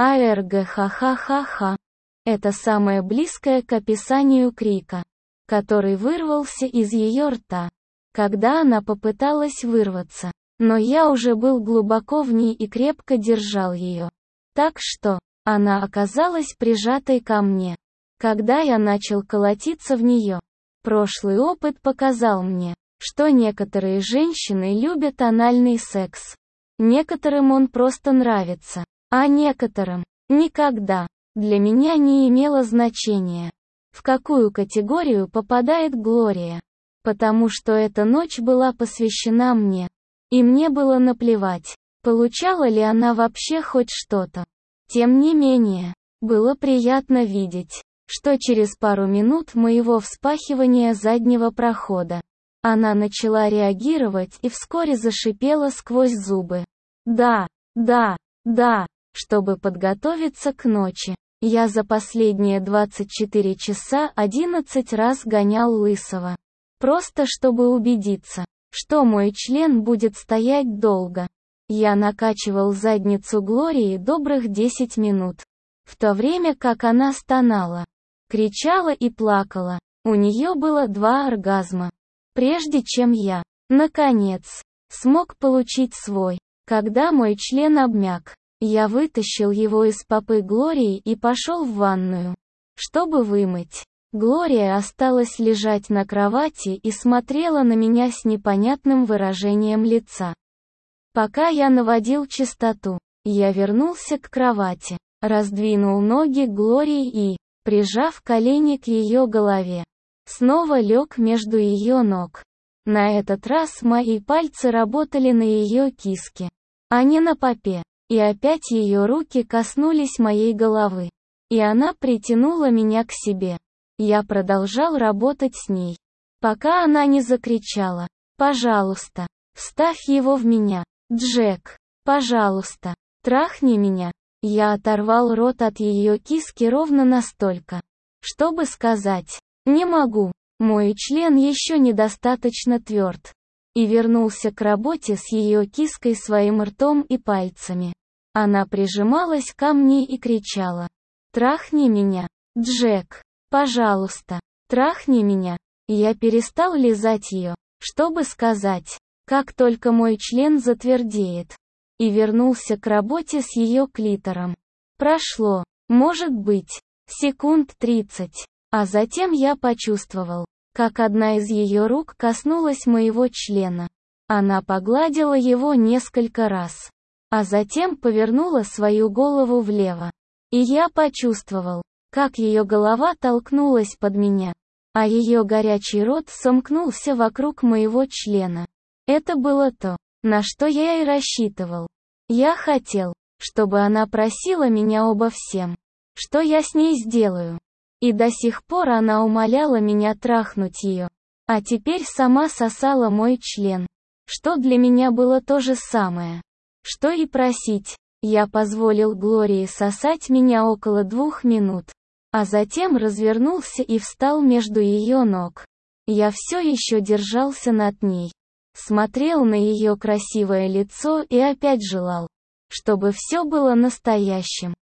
Арг ха-ха-ха-ха. Это самое близкое к описанию крика, который вырвался из ее рта, когда она попыталась вырваться. Но я уже был глубоко в ней и крепко держал ее. Так что, она оказалась прижатой ко мне, когда я начал колотиться в нее. Прошлый опыт показал мне, что некоторые женщины любят анальный секс. Некоторым он просто нравится, а некоторым – никогда. Для меня не имело значения, в какую категорию попадает Глория, потому что эта ночь была посвящена мне. И мне было наплевать, получала ли она вообще хоть что-то. Тем не менее, было приятно видеть, что через пару минут моего вспахивания заднего прохода, она начала реагировать и вскоре зашипела сквозь зубы. Да, да, да, чтобы подготовиться к ночи. Я за последние двадцать четыре часа одиннадцать раз гонял лысого. Просто чтобы убедиться, что мой член будет стоять долго. Я накачивал задницу Глории добрых десять минут, в то время как она стонала, кричала и плакала. У нее было два оргазма, прежде чем я, наконец, смог получить свой. Когда мой член обмяк, я вытащил его из попы Глории и пошел в ванную, чтобы вымыть. Глория осталась лежать на кровати и смотрела на меня с непонятным выражением лица. Пока я наводил чистоту, я вернулся к кровати, раздвинул ноги Глории и, прижав колени к ее голове, снова лег между ее ног. На этот раз мои пальцы работали на ее киске, а не на попе. И опять ее руки коснулись моей головы. И она притянула меня к себе. Я продолжал работать с ней, пока она не закричала: «Пожалуйста, вставь его в меня, Джек! Пожалуйста, трахни меня!» Я оторвал рот от ее киски ровно настолько, чтобы сказать: «Не могу, мой член еще недостаточно тверд». И вернулся к работе с ее киской своим ртом и пальцами. Она прижималась ко мне и кричала: «Трахни меня, Джек! Пожалуйста, трахни меня!» Я перестал лизать ее, чтобы сказать: «Как только мой член затвердеет», и вернулся к работе с ее клитором. Прошло, может быть, секунд тридцать, а затем я почувствовал, как одна из ее рук коснулась моего члена. Она погладила его несколько раз, а затем повернула свою голову влево. И я почувствовал, как ее голова толкнулась под меня, а ее горячий рот сомкнулся вокруг моего члена. Это было то, на что я и рассчитывал. Я хотел, чтобы она просила меня обо всем, что я с ней сделаю. И до сих пор она умоляла меня трахнуть ее, а теперь сама сосала мой член, что для меня было то же самое, что и просить. Я позволил Глории сосать меня около двух минут, а затем развернулся и встал между ее ног. Я все еще держался над ней, смотрел на ее красивое лицо и опять желал, чтобы все было настоящим.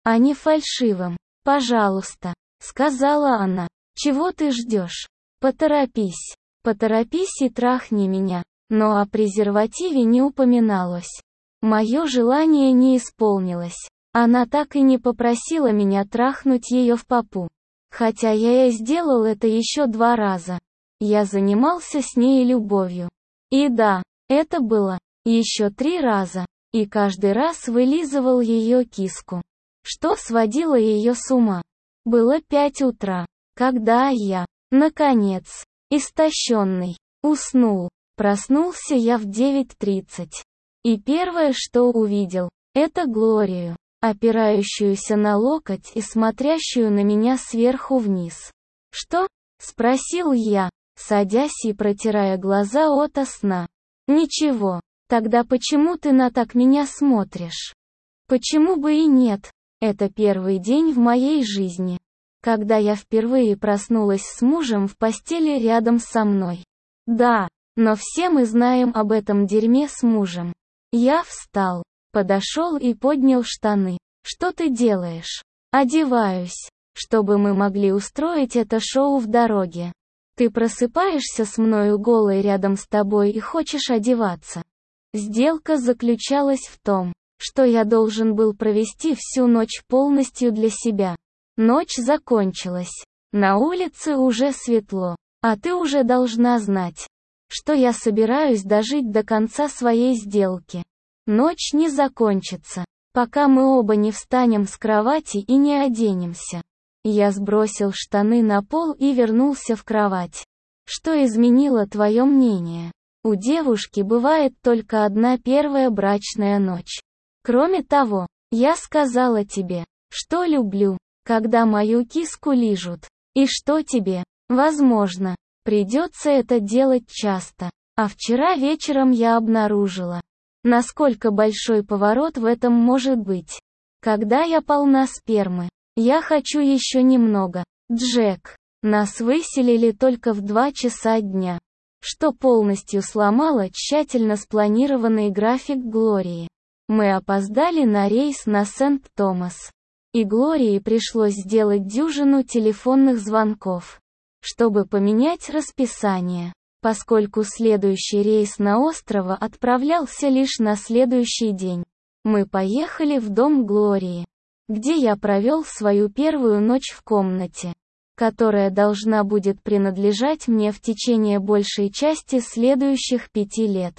а не фальшивым. «Пожалуйста», — сказала она. «Чего ты ждешь? Поторопись. Поторопись и трахни меня». Но о презервативе не упоминалось. Мое желание не исполнилось. Она так и не попросила меня трахнуть ее в попу. Хотя я и сделал это еще два раза. Я занимался с ней любовью. И да, это было еще три раза. И каждый раз вылизывал ее киску. Что сводило ее с ума? Было пять утра, когда я, наконец, истощенный, уснул. Проснулся я в девять тридцать. И первое, что увидел, это Глорию, опирающуюся на локоть и смотрящую на меня сверху вниз. «Что?» — спросил я, садясь и протирая глаза ото сна. «Ничего. Тогда почему ты на так меня смотришь?» «Почему бы и нет? Это первый день в моей жизни, когда я впервые проснулась с мужем в постели рядом со мной. Да, но все мы знаем об этом дерьме с мужем». Я встал, подошел и поднял штаны. «Что ты делаешь?» «Одеваюсь, чтобы мы могли устроить это шоу в дороге. Ты просыпаешься с мною голой рядом с тобой и хочешь одеваться». Сделка заключалась в том, что я должен был провести всю ночь полностью для себя. Ночь закончилась. На улице уже светло, а ты уже должна знать, что я собираюсь дожить до конца своей сделки. Ночь не закончится, пока мы оба не встанем с кровати и не оденемся. Я сбросил штаны на пол и вернулся в кровать. Что изменило твое мнение? У девушки бывает только одна первая брачная ночь. Кроме того, я сказала тебе, что люблю, когда мою киску лижут. И что тебе, возможно, придется это делать часто. А вчера вечером я обнаружила, насколько большой поворот в этом может быть. Когда я полна спермы, я хочу еще немного. Джек, нас выселили только в два часа дня, что полностью сломало тщательно спланированный график Глории. Мы опоздали на рейс на Сент-Томас. И Глории пришлось сделать дюжину телефонных звонков, чтобы поменять расписание, поскольку следующий рейс на остров отправлялся лишь на следующий день. Мы поехали в дом Глории, где я провел свою первую ночь в комнате, которая должна будет принадлежать мне в течение большей части следующих пяти лет.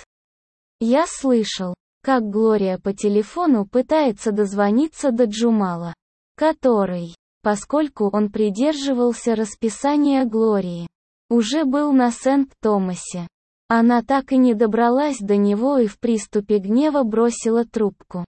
Я слышал, как Глория по телефону пытается дозвониться до Джумала, который, поскольку он придерживался расписания Глории, уже был на Сент-Томасе. Она так и не добралась до него и в приступе гнева бросила трубку.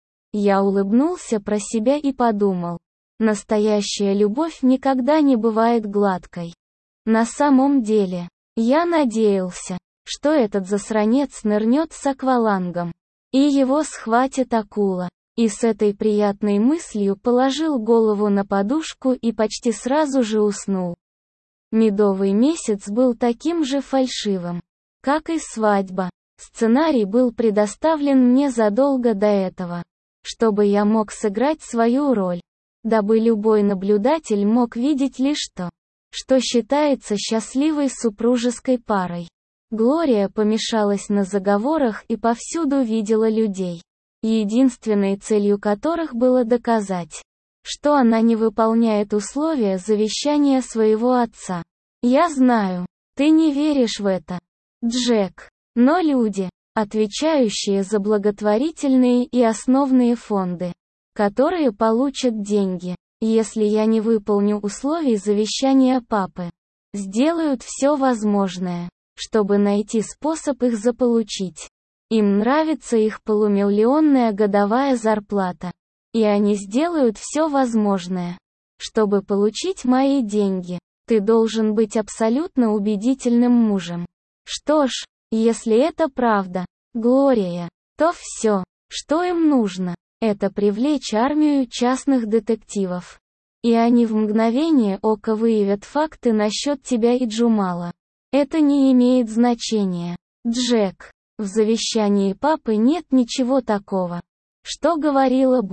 Я улыбнулся про себя и подумал, настоящая любовь никогда не бывает гладкой. На самом деле, я надеялся, что этот засранец нырнет с аквалангом, и его схватит акула. И с этой приятной мыслью положил голову на подушку и почти сразу же уснул. Медовый месяц был таким же фальшивым, как и свадьба. Сценарий был предоставлен мне задолго до этого, чтобы я мог сыграть свою роль, дабы любой наблюдатель мог видеть лишь то, что считается счастливой супружеской парой. Глория помешалась на заговорах и повсюду видела людей, единственной целью которых было доказать, что она не выполняет условия завещания своего отца. Я знаю, ты не веришь в это, Джек, но люди, отвечающие за благотворительные и основные фонды, которые получат деньги, если я не выполню условий завещания папы, сделают все возможное, чтобы найти способ их заполучить. Им нравится их полумиллионная годовая зарплата, и они сделают все возможное, чтобы получить мои деньги. Ты должен быть абсолютно убедительным мужем. Что ж, если это правда, Глория, то все, что им нужно, это привлечь армию частных детективов. И они в мгновение ока выявят факты насчет тебя и Джумала. Это не имеет значения, Джек. В завещании папы нет ничего такого, что говорило бы,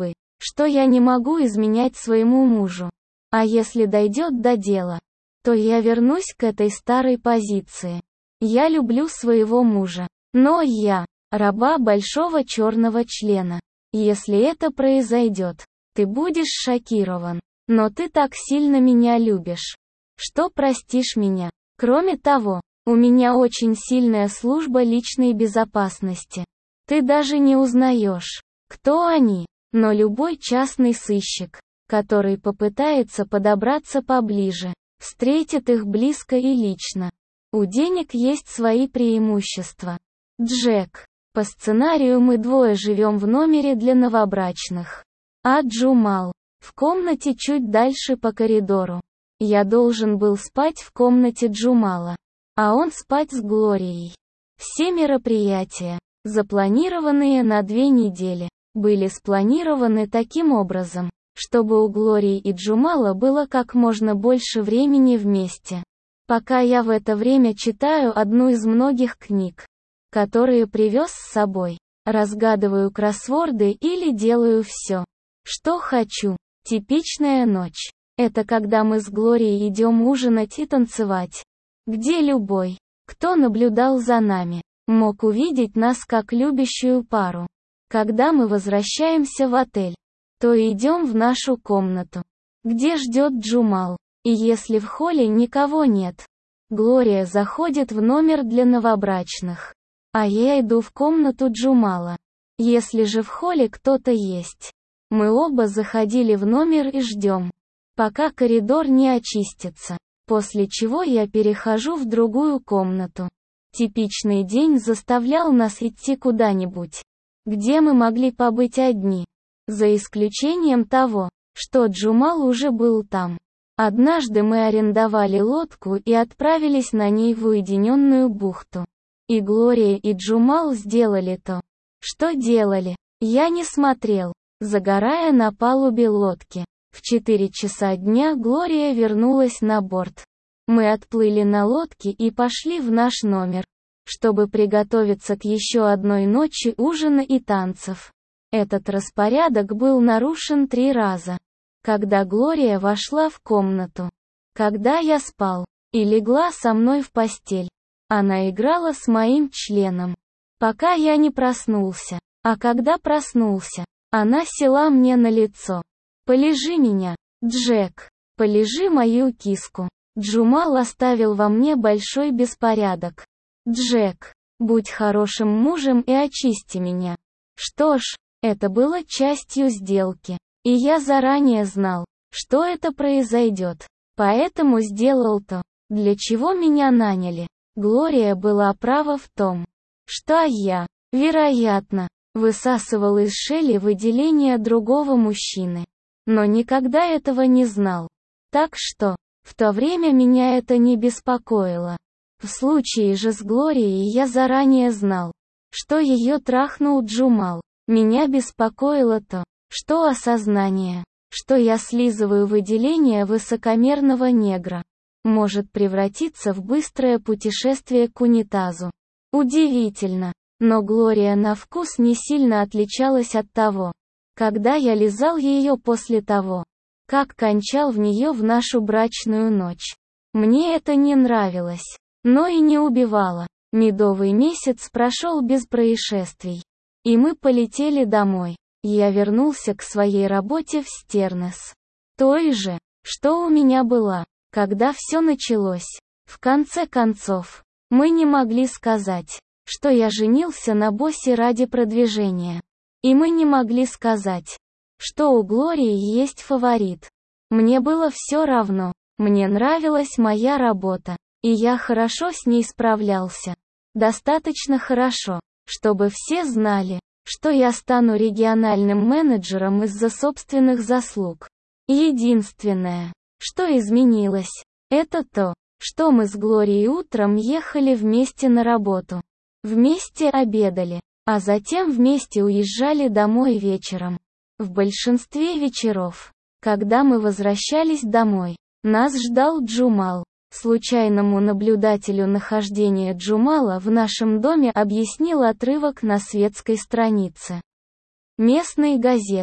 что я не могу изменять своему мужу. А если дойдет до дела, то я вернусь к этой старой позиции. Я люблю своего мужа, но я раба большого черного члена. Если это произойдет, ты будешь шокирован. Но ты так сильно меня любишь, что простишь меня. Кроме того, у меня очень сильная служба личной безопасности. Ты даже не узнаешь, кто они, но любой частный сыщик, который попытается подобраться поближе, встретит их близко и лично. У денег есть свои преимущества. Джек. По сценарию мы двое живем в номере для новобрачных. А Джумал в комнате чуть дальше по коридору. Я должен был спать в комнате Джумала, а он спать с Глорией. Все мероприятия, запланированные на две недели, были спланированы таким образом, чтобы у Глории и Джумала было как можно больше времени вместе. Пока я в это время читаю одну из многих книг, которые привез с собой, разгадываю кроссворды или делаю все, что хочу. Типичная ночь. Это когда мы с Глорией идем ужинать и танцевать. Где любой, кто наблюдал за нами, мог увидеть нас как любящую пару. Когда мы возвращаемся в отель, то идем в нашу комнату, где ждет Джумал. И если в холле никого нет, Глория заходит в номер для новобрачных, а я иду в комнату Джумала. Если же в холле кто-то есть, мы оба заходили в номер и ждем, пока коридор не очистится, после чего я перехожу в другую комнату. Типичный день заставлял нас идти куда-нибудь, где мы могли побыть одни, за исключением того, что Джумал уже был там. Однажды мы арендовали лодку и отправились на ней в уединенную бухту. И Глория и Джумал сделали то, что делали. Я не смотрел, загорая на палубе лодки. В четыре часа дня Глория вернулась на борт. Мы отплыли на лодке и пошли в наш номер, чтобы приготовиться к еще одной ночи ужина и танцев. Этот распорядок был нарушен три раза. Когда Глория вошла в комнату, когда я спал, и легла со мной в постель, она играла с моим членом, пока я не проснулся. А когда проснулся, она села мне на лицо. «Полежи меня, Джек, полежи мою киску». Джумал оставил во мне большой беспорядок. «Джек, будь хорошим мужем и очисти меня». Что ж, это было частью сделки. И я заранее знал, что это произойдет. Поэтому сделал то, для чего меня наняли. Глория была права в том, что я, вероятно, высасывал из Шелли выделения другого мужчины. Но никогда этого не знал. Так что, в то время меня это не беспокоило. В случае же с Глорией я заранее знал, что ее трахнул Джумал. Меня беспокоило то, что осознание, что я слизываю выделения высокомерного негра, может превратиться в быстрое путешествие к унитазу. Удивительно, но Глория на вкус не сильно отличалась от того, когда я лизал ее после того, как кончал в нее в нашу брачную ночь. Мне это не нравилось, но и не убивало. Медовый месяц прошел без происшествий, и мы полетели домой. Я вернулся к своей работе в Стернес. Той же, что у меня была, когда все началось. В конце концов, мы не могли сказать, что я женился на боссе ради продвижения. И мы не могли сказать, что у Глории есть фаворит. Мне было все равно, мне нравилась моя работа, и я хорошо с ней справлялся. Достаточно хорошо, чтобы все знали, что я стану региональным менеджером из-за собственных заслуг. Единственное, что изменилось, это то, что мы с Глорией утром ехали вместе на работу. Вместе обедали, а затем вместе уезжали домой вечером. В большинстве вечеров, когда мы возвращались домой, нас ждал Джумал. Случайному наблюдателю нахождения Джумала в нашем доме объяснил отрывок на светской странице местной газеты.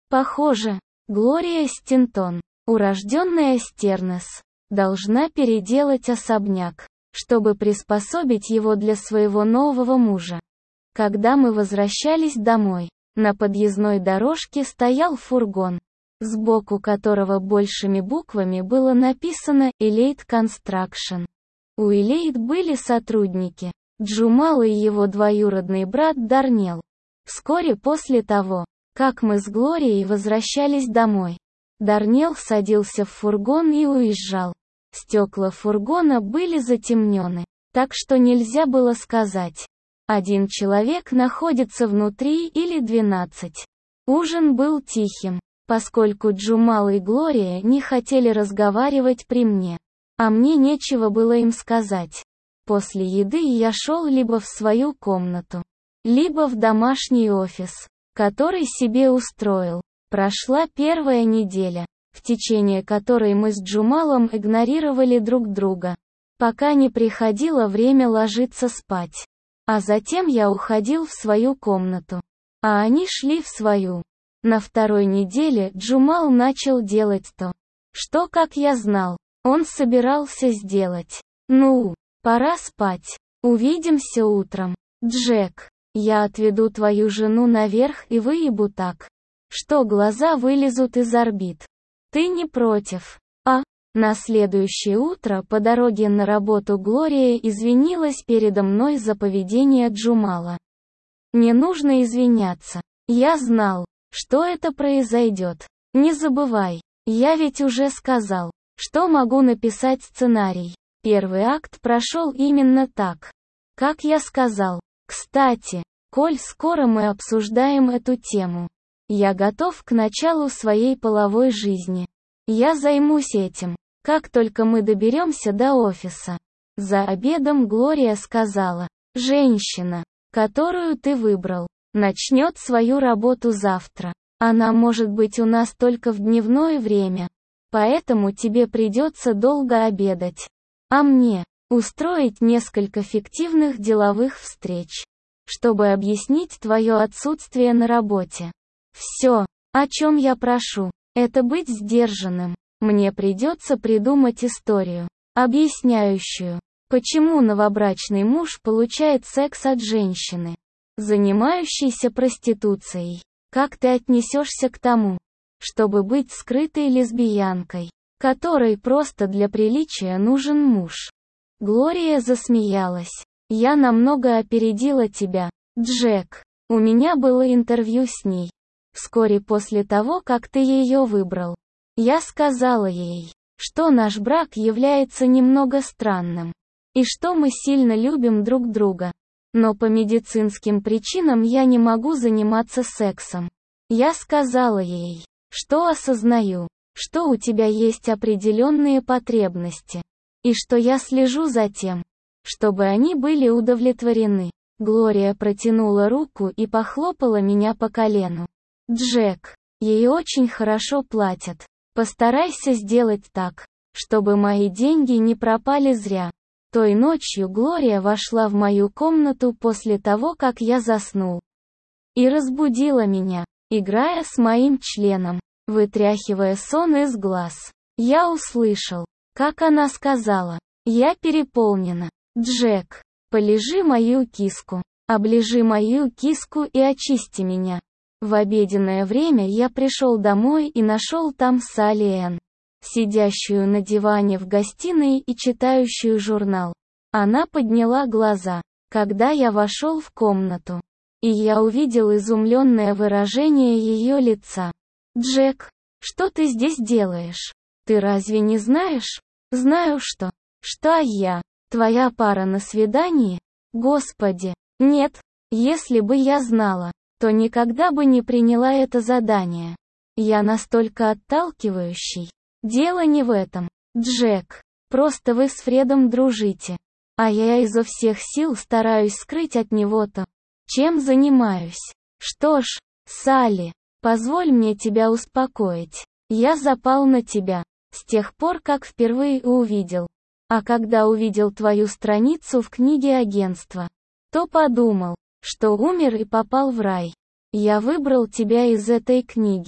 Похоже, Глория Стинтон, урожденная Стернес, должна переделать особняк, чтобы приспособить его для своего нового мужа. Когда мы возвращались домой, на подъездной дорожке стоял фургон, сбоку которого большими буквами было написано «Elite Construction». У Elite были сотрудники, Джумал и его двоюродный брат Дарнелл. Вскоре после того, как мы с Глорией возвращались домой, Дарнелл садился в фургон и уезжал. Стекла фургона были затемнены, так что нельзя было сказать, один человек находится внутри или двенадцать. Ужин был тихим, поскольку Джумал и Глория не хотели разговаривать при мне, а мне нечего было им сказать. После еды я шел либо в свою комнату, либо в домашний офис, который себе устроил. Прошла первая неделя, в течение которой мы с Джумалом игнорировали друг друга, пока не приходило время ложиться спать. А затем я уходил в свою комнату, а они шли в свою. На второй неделе Джумал начал делать то, что, как я знал, он собирался сделать. Ну, пора спать. Увидимся утром. Джек, я отведу твою жену наверх и выебу так, что глаза вылезут из орбит. Ты не против? А? На следующее утро по дороге на работу Глория извинилась передо мной за поведение Джумала. Не нужно извиняться. Я знал, что это произойдет. Не забывай, я ведь уже сказал, что могу написать сценарий. Первый акт прошел именно так, как я сказал. Кстати, коль скоро мы обсуждаем эту тему, я готов к началу своей половой жизни. Я займусь этим, как только мы доберемся до офиса. За обедом Глория сказала, женщина, которую ты выбрал, начнет свою работу завтра. Она может быть у нас только в дневное время, поэтому тебе придется долго обедать. А мне устроить несколько фиктивных деловых встреч, чтобы объяснить твое отсутствие на работе. Все, о чем я прошу, это быть сдержанным. Мне придется придумать историю, объясняющую, почему новобрачный муж получает секс от женщины, занимающейся проституцией. Как ты отнесешься к тому, чтобы быть скрытой лесбиянкой, которой просто для приличия нужен муж? Глория засмеялась. Я намного опередила тебя, Джек. У меня было интервью с ней. Вскоре после того, как ты ее выбрал, я сказала ей, что наш брак является немного странным, и что мы сильно любим друг друга. Но по медицинским причинам я не могу заниматься сексом. Я сказала ей, что осознаю, что у тебя есть определенные потребности, и что я слежу за тем, чтобы они были удовлетворены. Глория протянула руку и похлопала меня по колену. Джек, ей очень хорошо платят. Постарайся сделать так, чтобы мои деньги не пропали зря. Той ночью Глория вошла в мою комнату после того, как я заснул, и разбудила меня, играя с моим членом, вытряхивая сон из глаз. Я услышал, как она сказала, я переполнена. Джек, полежи мою киску, оближи мою киску и очисти меня. В обеденное время я пришел домой и нашел там Салли Энн, сидящую на диване в гостиной и читающую журнал. Она подняла глаза, когда я вошел в комнату, и я увидел изумленное выражение ее лица. «Джек, что ты здесь делаешь? Ты разве не знаешь?» «Знаю что. Что я? Твоя пара на свидании? Господи, нет, если бы я знала, то никогда бы не приняла это задание. Я настолько отталкивающий. Дело не в этом, Джек. Просто вы с Фредом дружите. А я изо всех сил стараюсь скрыть от него то, чем занимаюсь. Что ж, Салли, позволь мне тебя успокоить. Я запал на тебя с тех пор, как впервые увидел. А когда увидел твою страницу в книге агентства, то подумал, что умер и попал в рай. Я выбрал тебя из этой книги,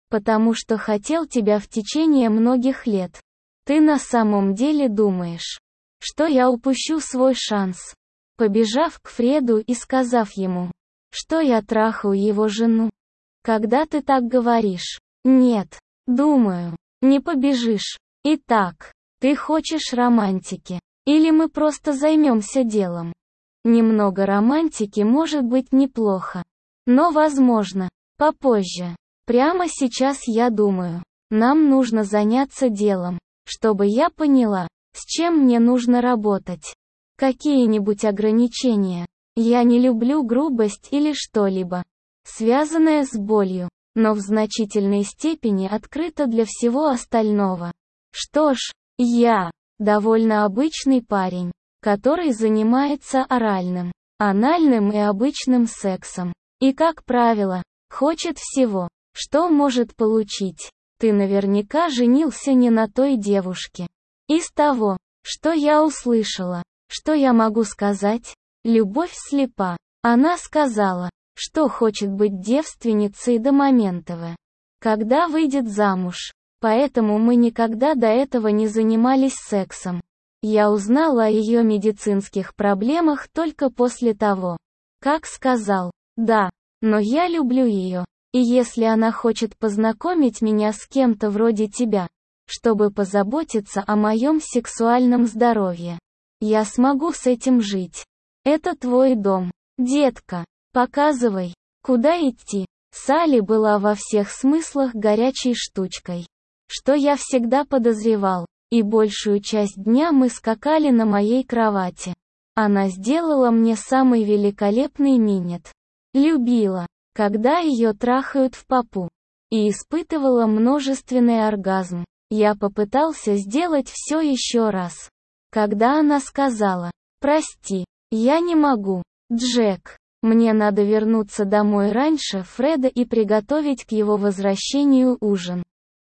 Потому что хотел тебя в течение многих лет. Ты на самом деле думаешь, что я упущу свой шанс, побежав к Фреду и сказав ему, что я трахаю его жену? Когда ты так говоришь? Нет. Думаю, не побежишь. Итак, ты хочешь романтики? Или мы просто займемся делом? Немного романтики может быть неплохо. Но возможно, попозже. Прямо сейчас я думаю, нам нужно заняться делом, чтобы я поняла, с чем мне нужно работать. Какие-нибудь ограничения. Я не люблю грубость или что-либо, связанное с болью, но в значительной степени открыто для всего остального. Что ж, я довольно обычный парень, который занимается оральным, анальным и обычным сексом. И, как правило, хочет всего, что может получить. Ты наверняка женился не на той девушке. Из того, что я услышала, что я могу сказать? Любовь слепа. Она сказала, что хочет быть девственницей до момента, когда выйдет замуж. Поэтому мы никогда до этого не занимались сексом. Я узнала о ее медицинских проблемах только после того, как сказал, да, но я люблю ее. И если она хочет познакомить меня с кем-то вроде тебя, чтобы позаботиться о моем сексуальном здоровье, я смогу с этим жить. Это твой дом, детка. Показывай, куда идти. Салли была во всех смыслах горячей штучкой, что я всегда подозревал, и большую часть дня мы скакали на моей кровати. Она сделала мне самый великолепный минет. Любила, когда ее трахают в попу. И испытывала множественный оргазм. Я попытался сделать все еще раз. Когда она сказала, прости, я не могу, Джек, мне надо вернуться домой раньше Фреда и приготовить к его возвращению ужин.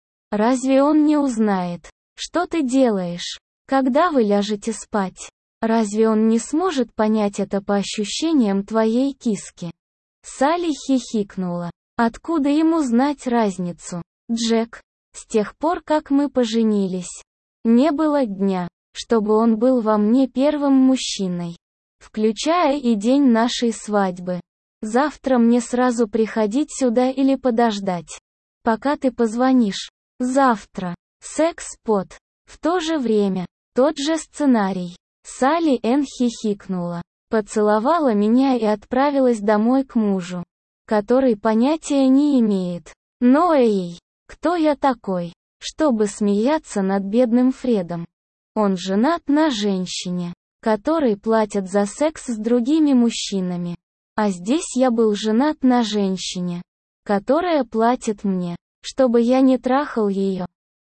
Разве он не узнает, что ты делаешь, когда вы ляжете спать? Разве он не сможет понять это по ощущениям твоей киски? Салли хихикнула. Откуда ему знать разницу? Джек, с тех пор, как мы поженились, не было дня, чтобы он был во мне первым мужчиной. Включая и день нашей свадьбы. Завтра мне сразу приходить сюда или подождать, пока ты позвонишь. Завтра. Секс-спот. В то же время. Тот же сценарий. Салли Энн хихикнула, поцеловала меня и отправилась домой к мужу, который понятия не имеет. Но эй, кто я такой, чтобы смеяться над бедным Фредом? Он женат на женщине, которой платят за секс с другими мужчинами. А здесь я был женат на женщине, которая платит мне, чтобы я не трахал ее.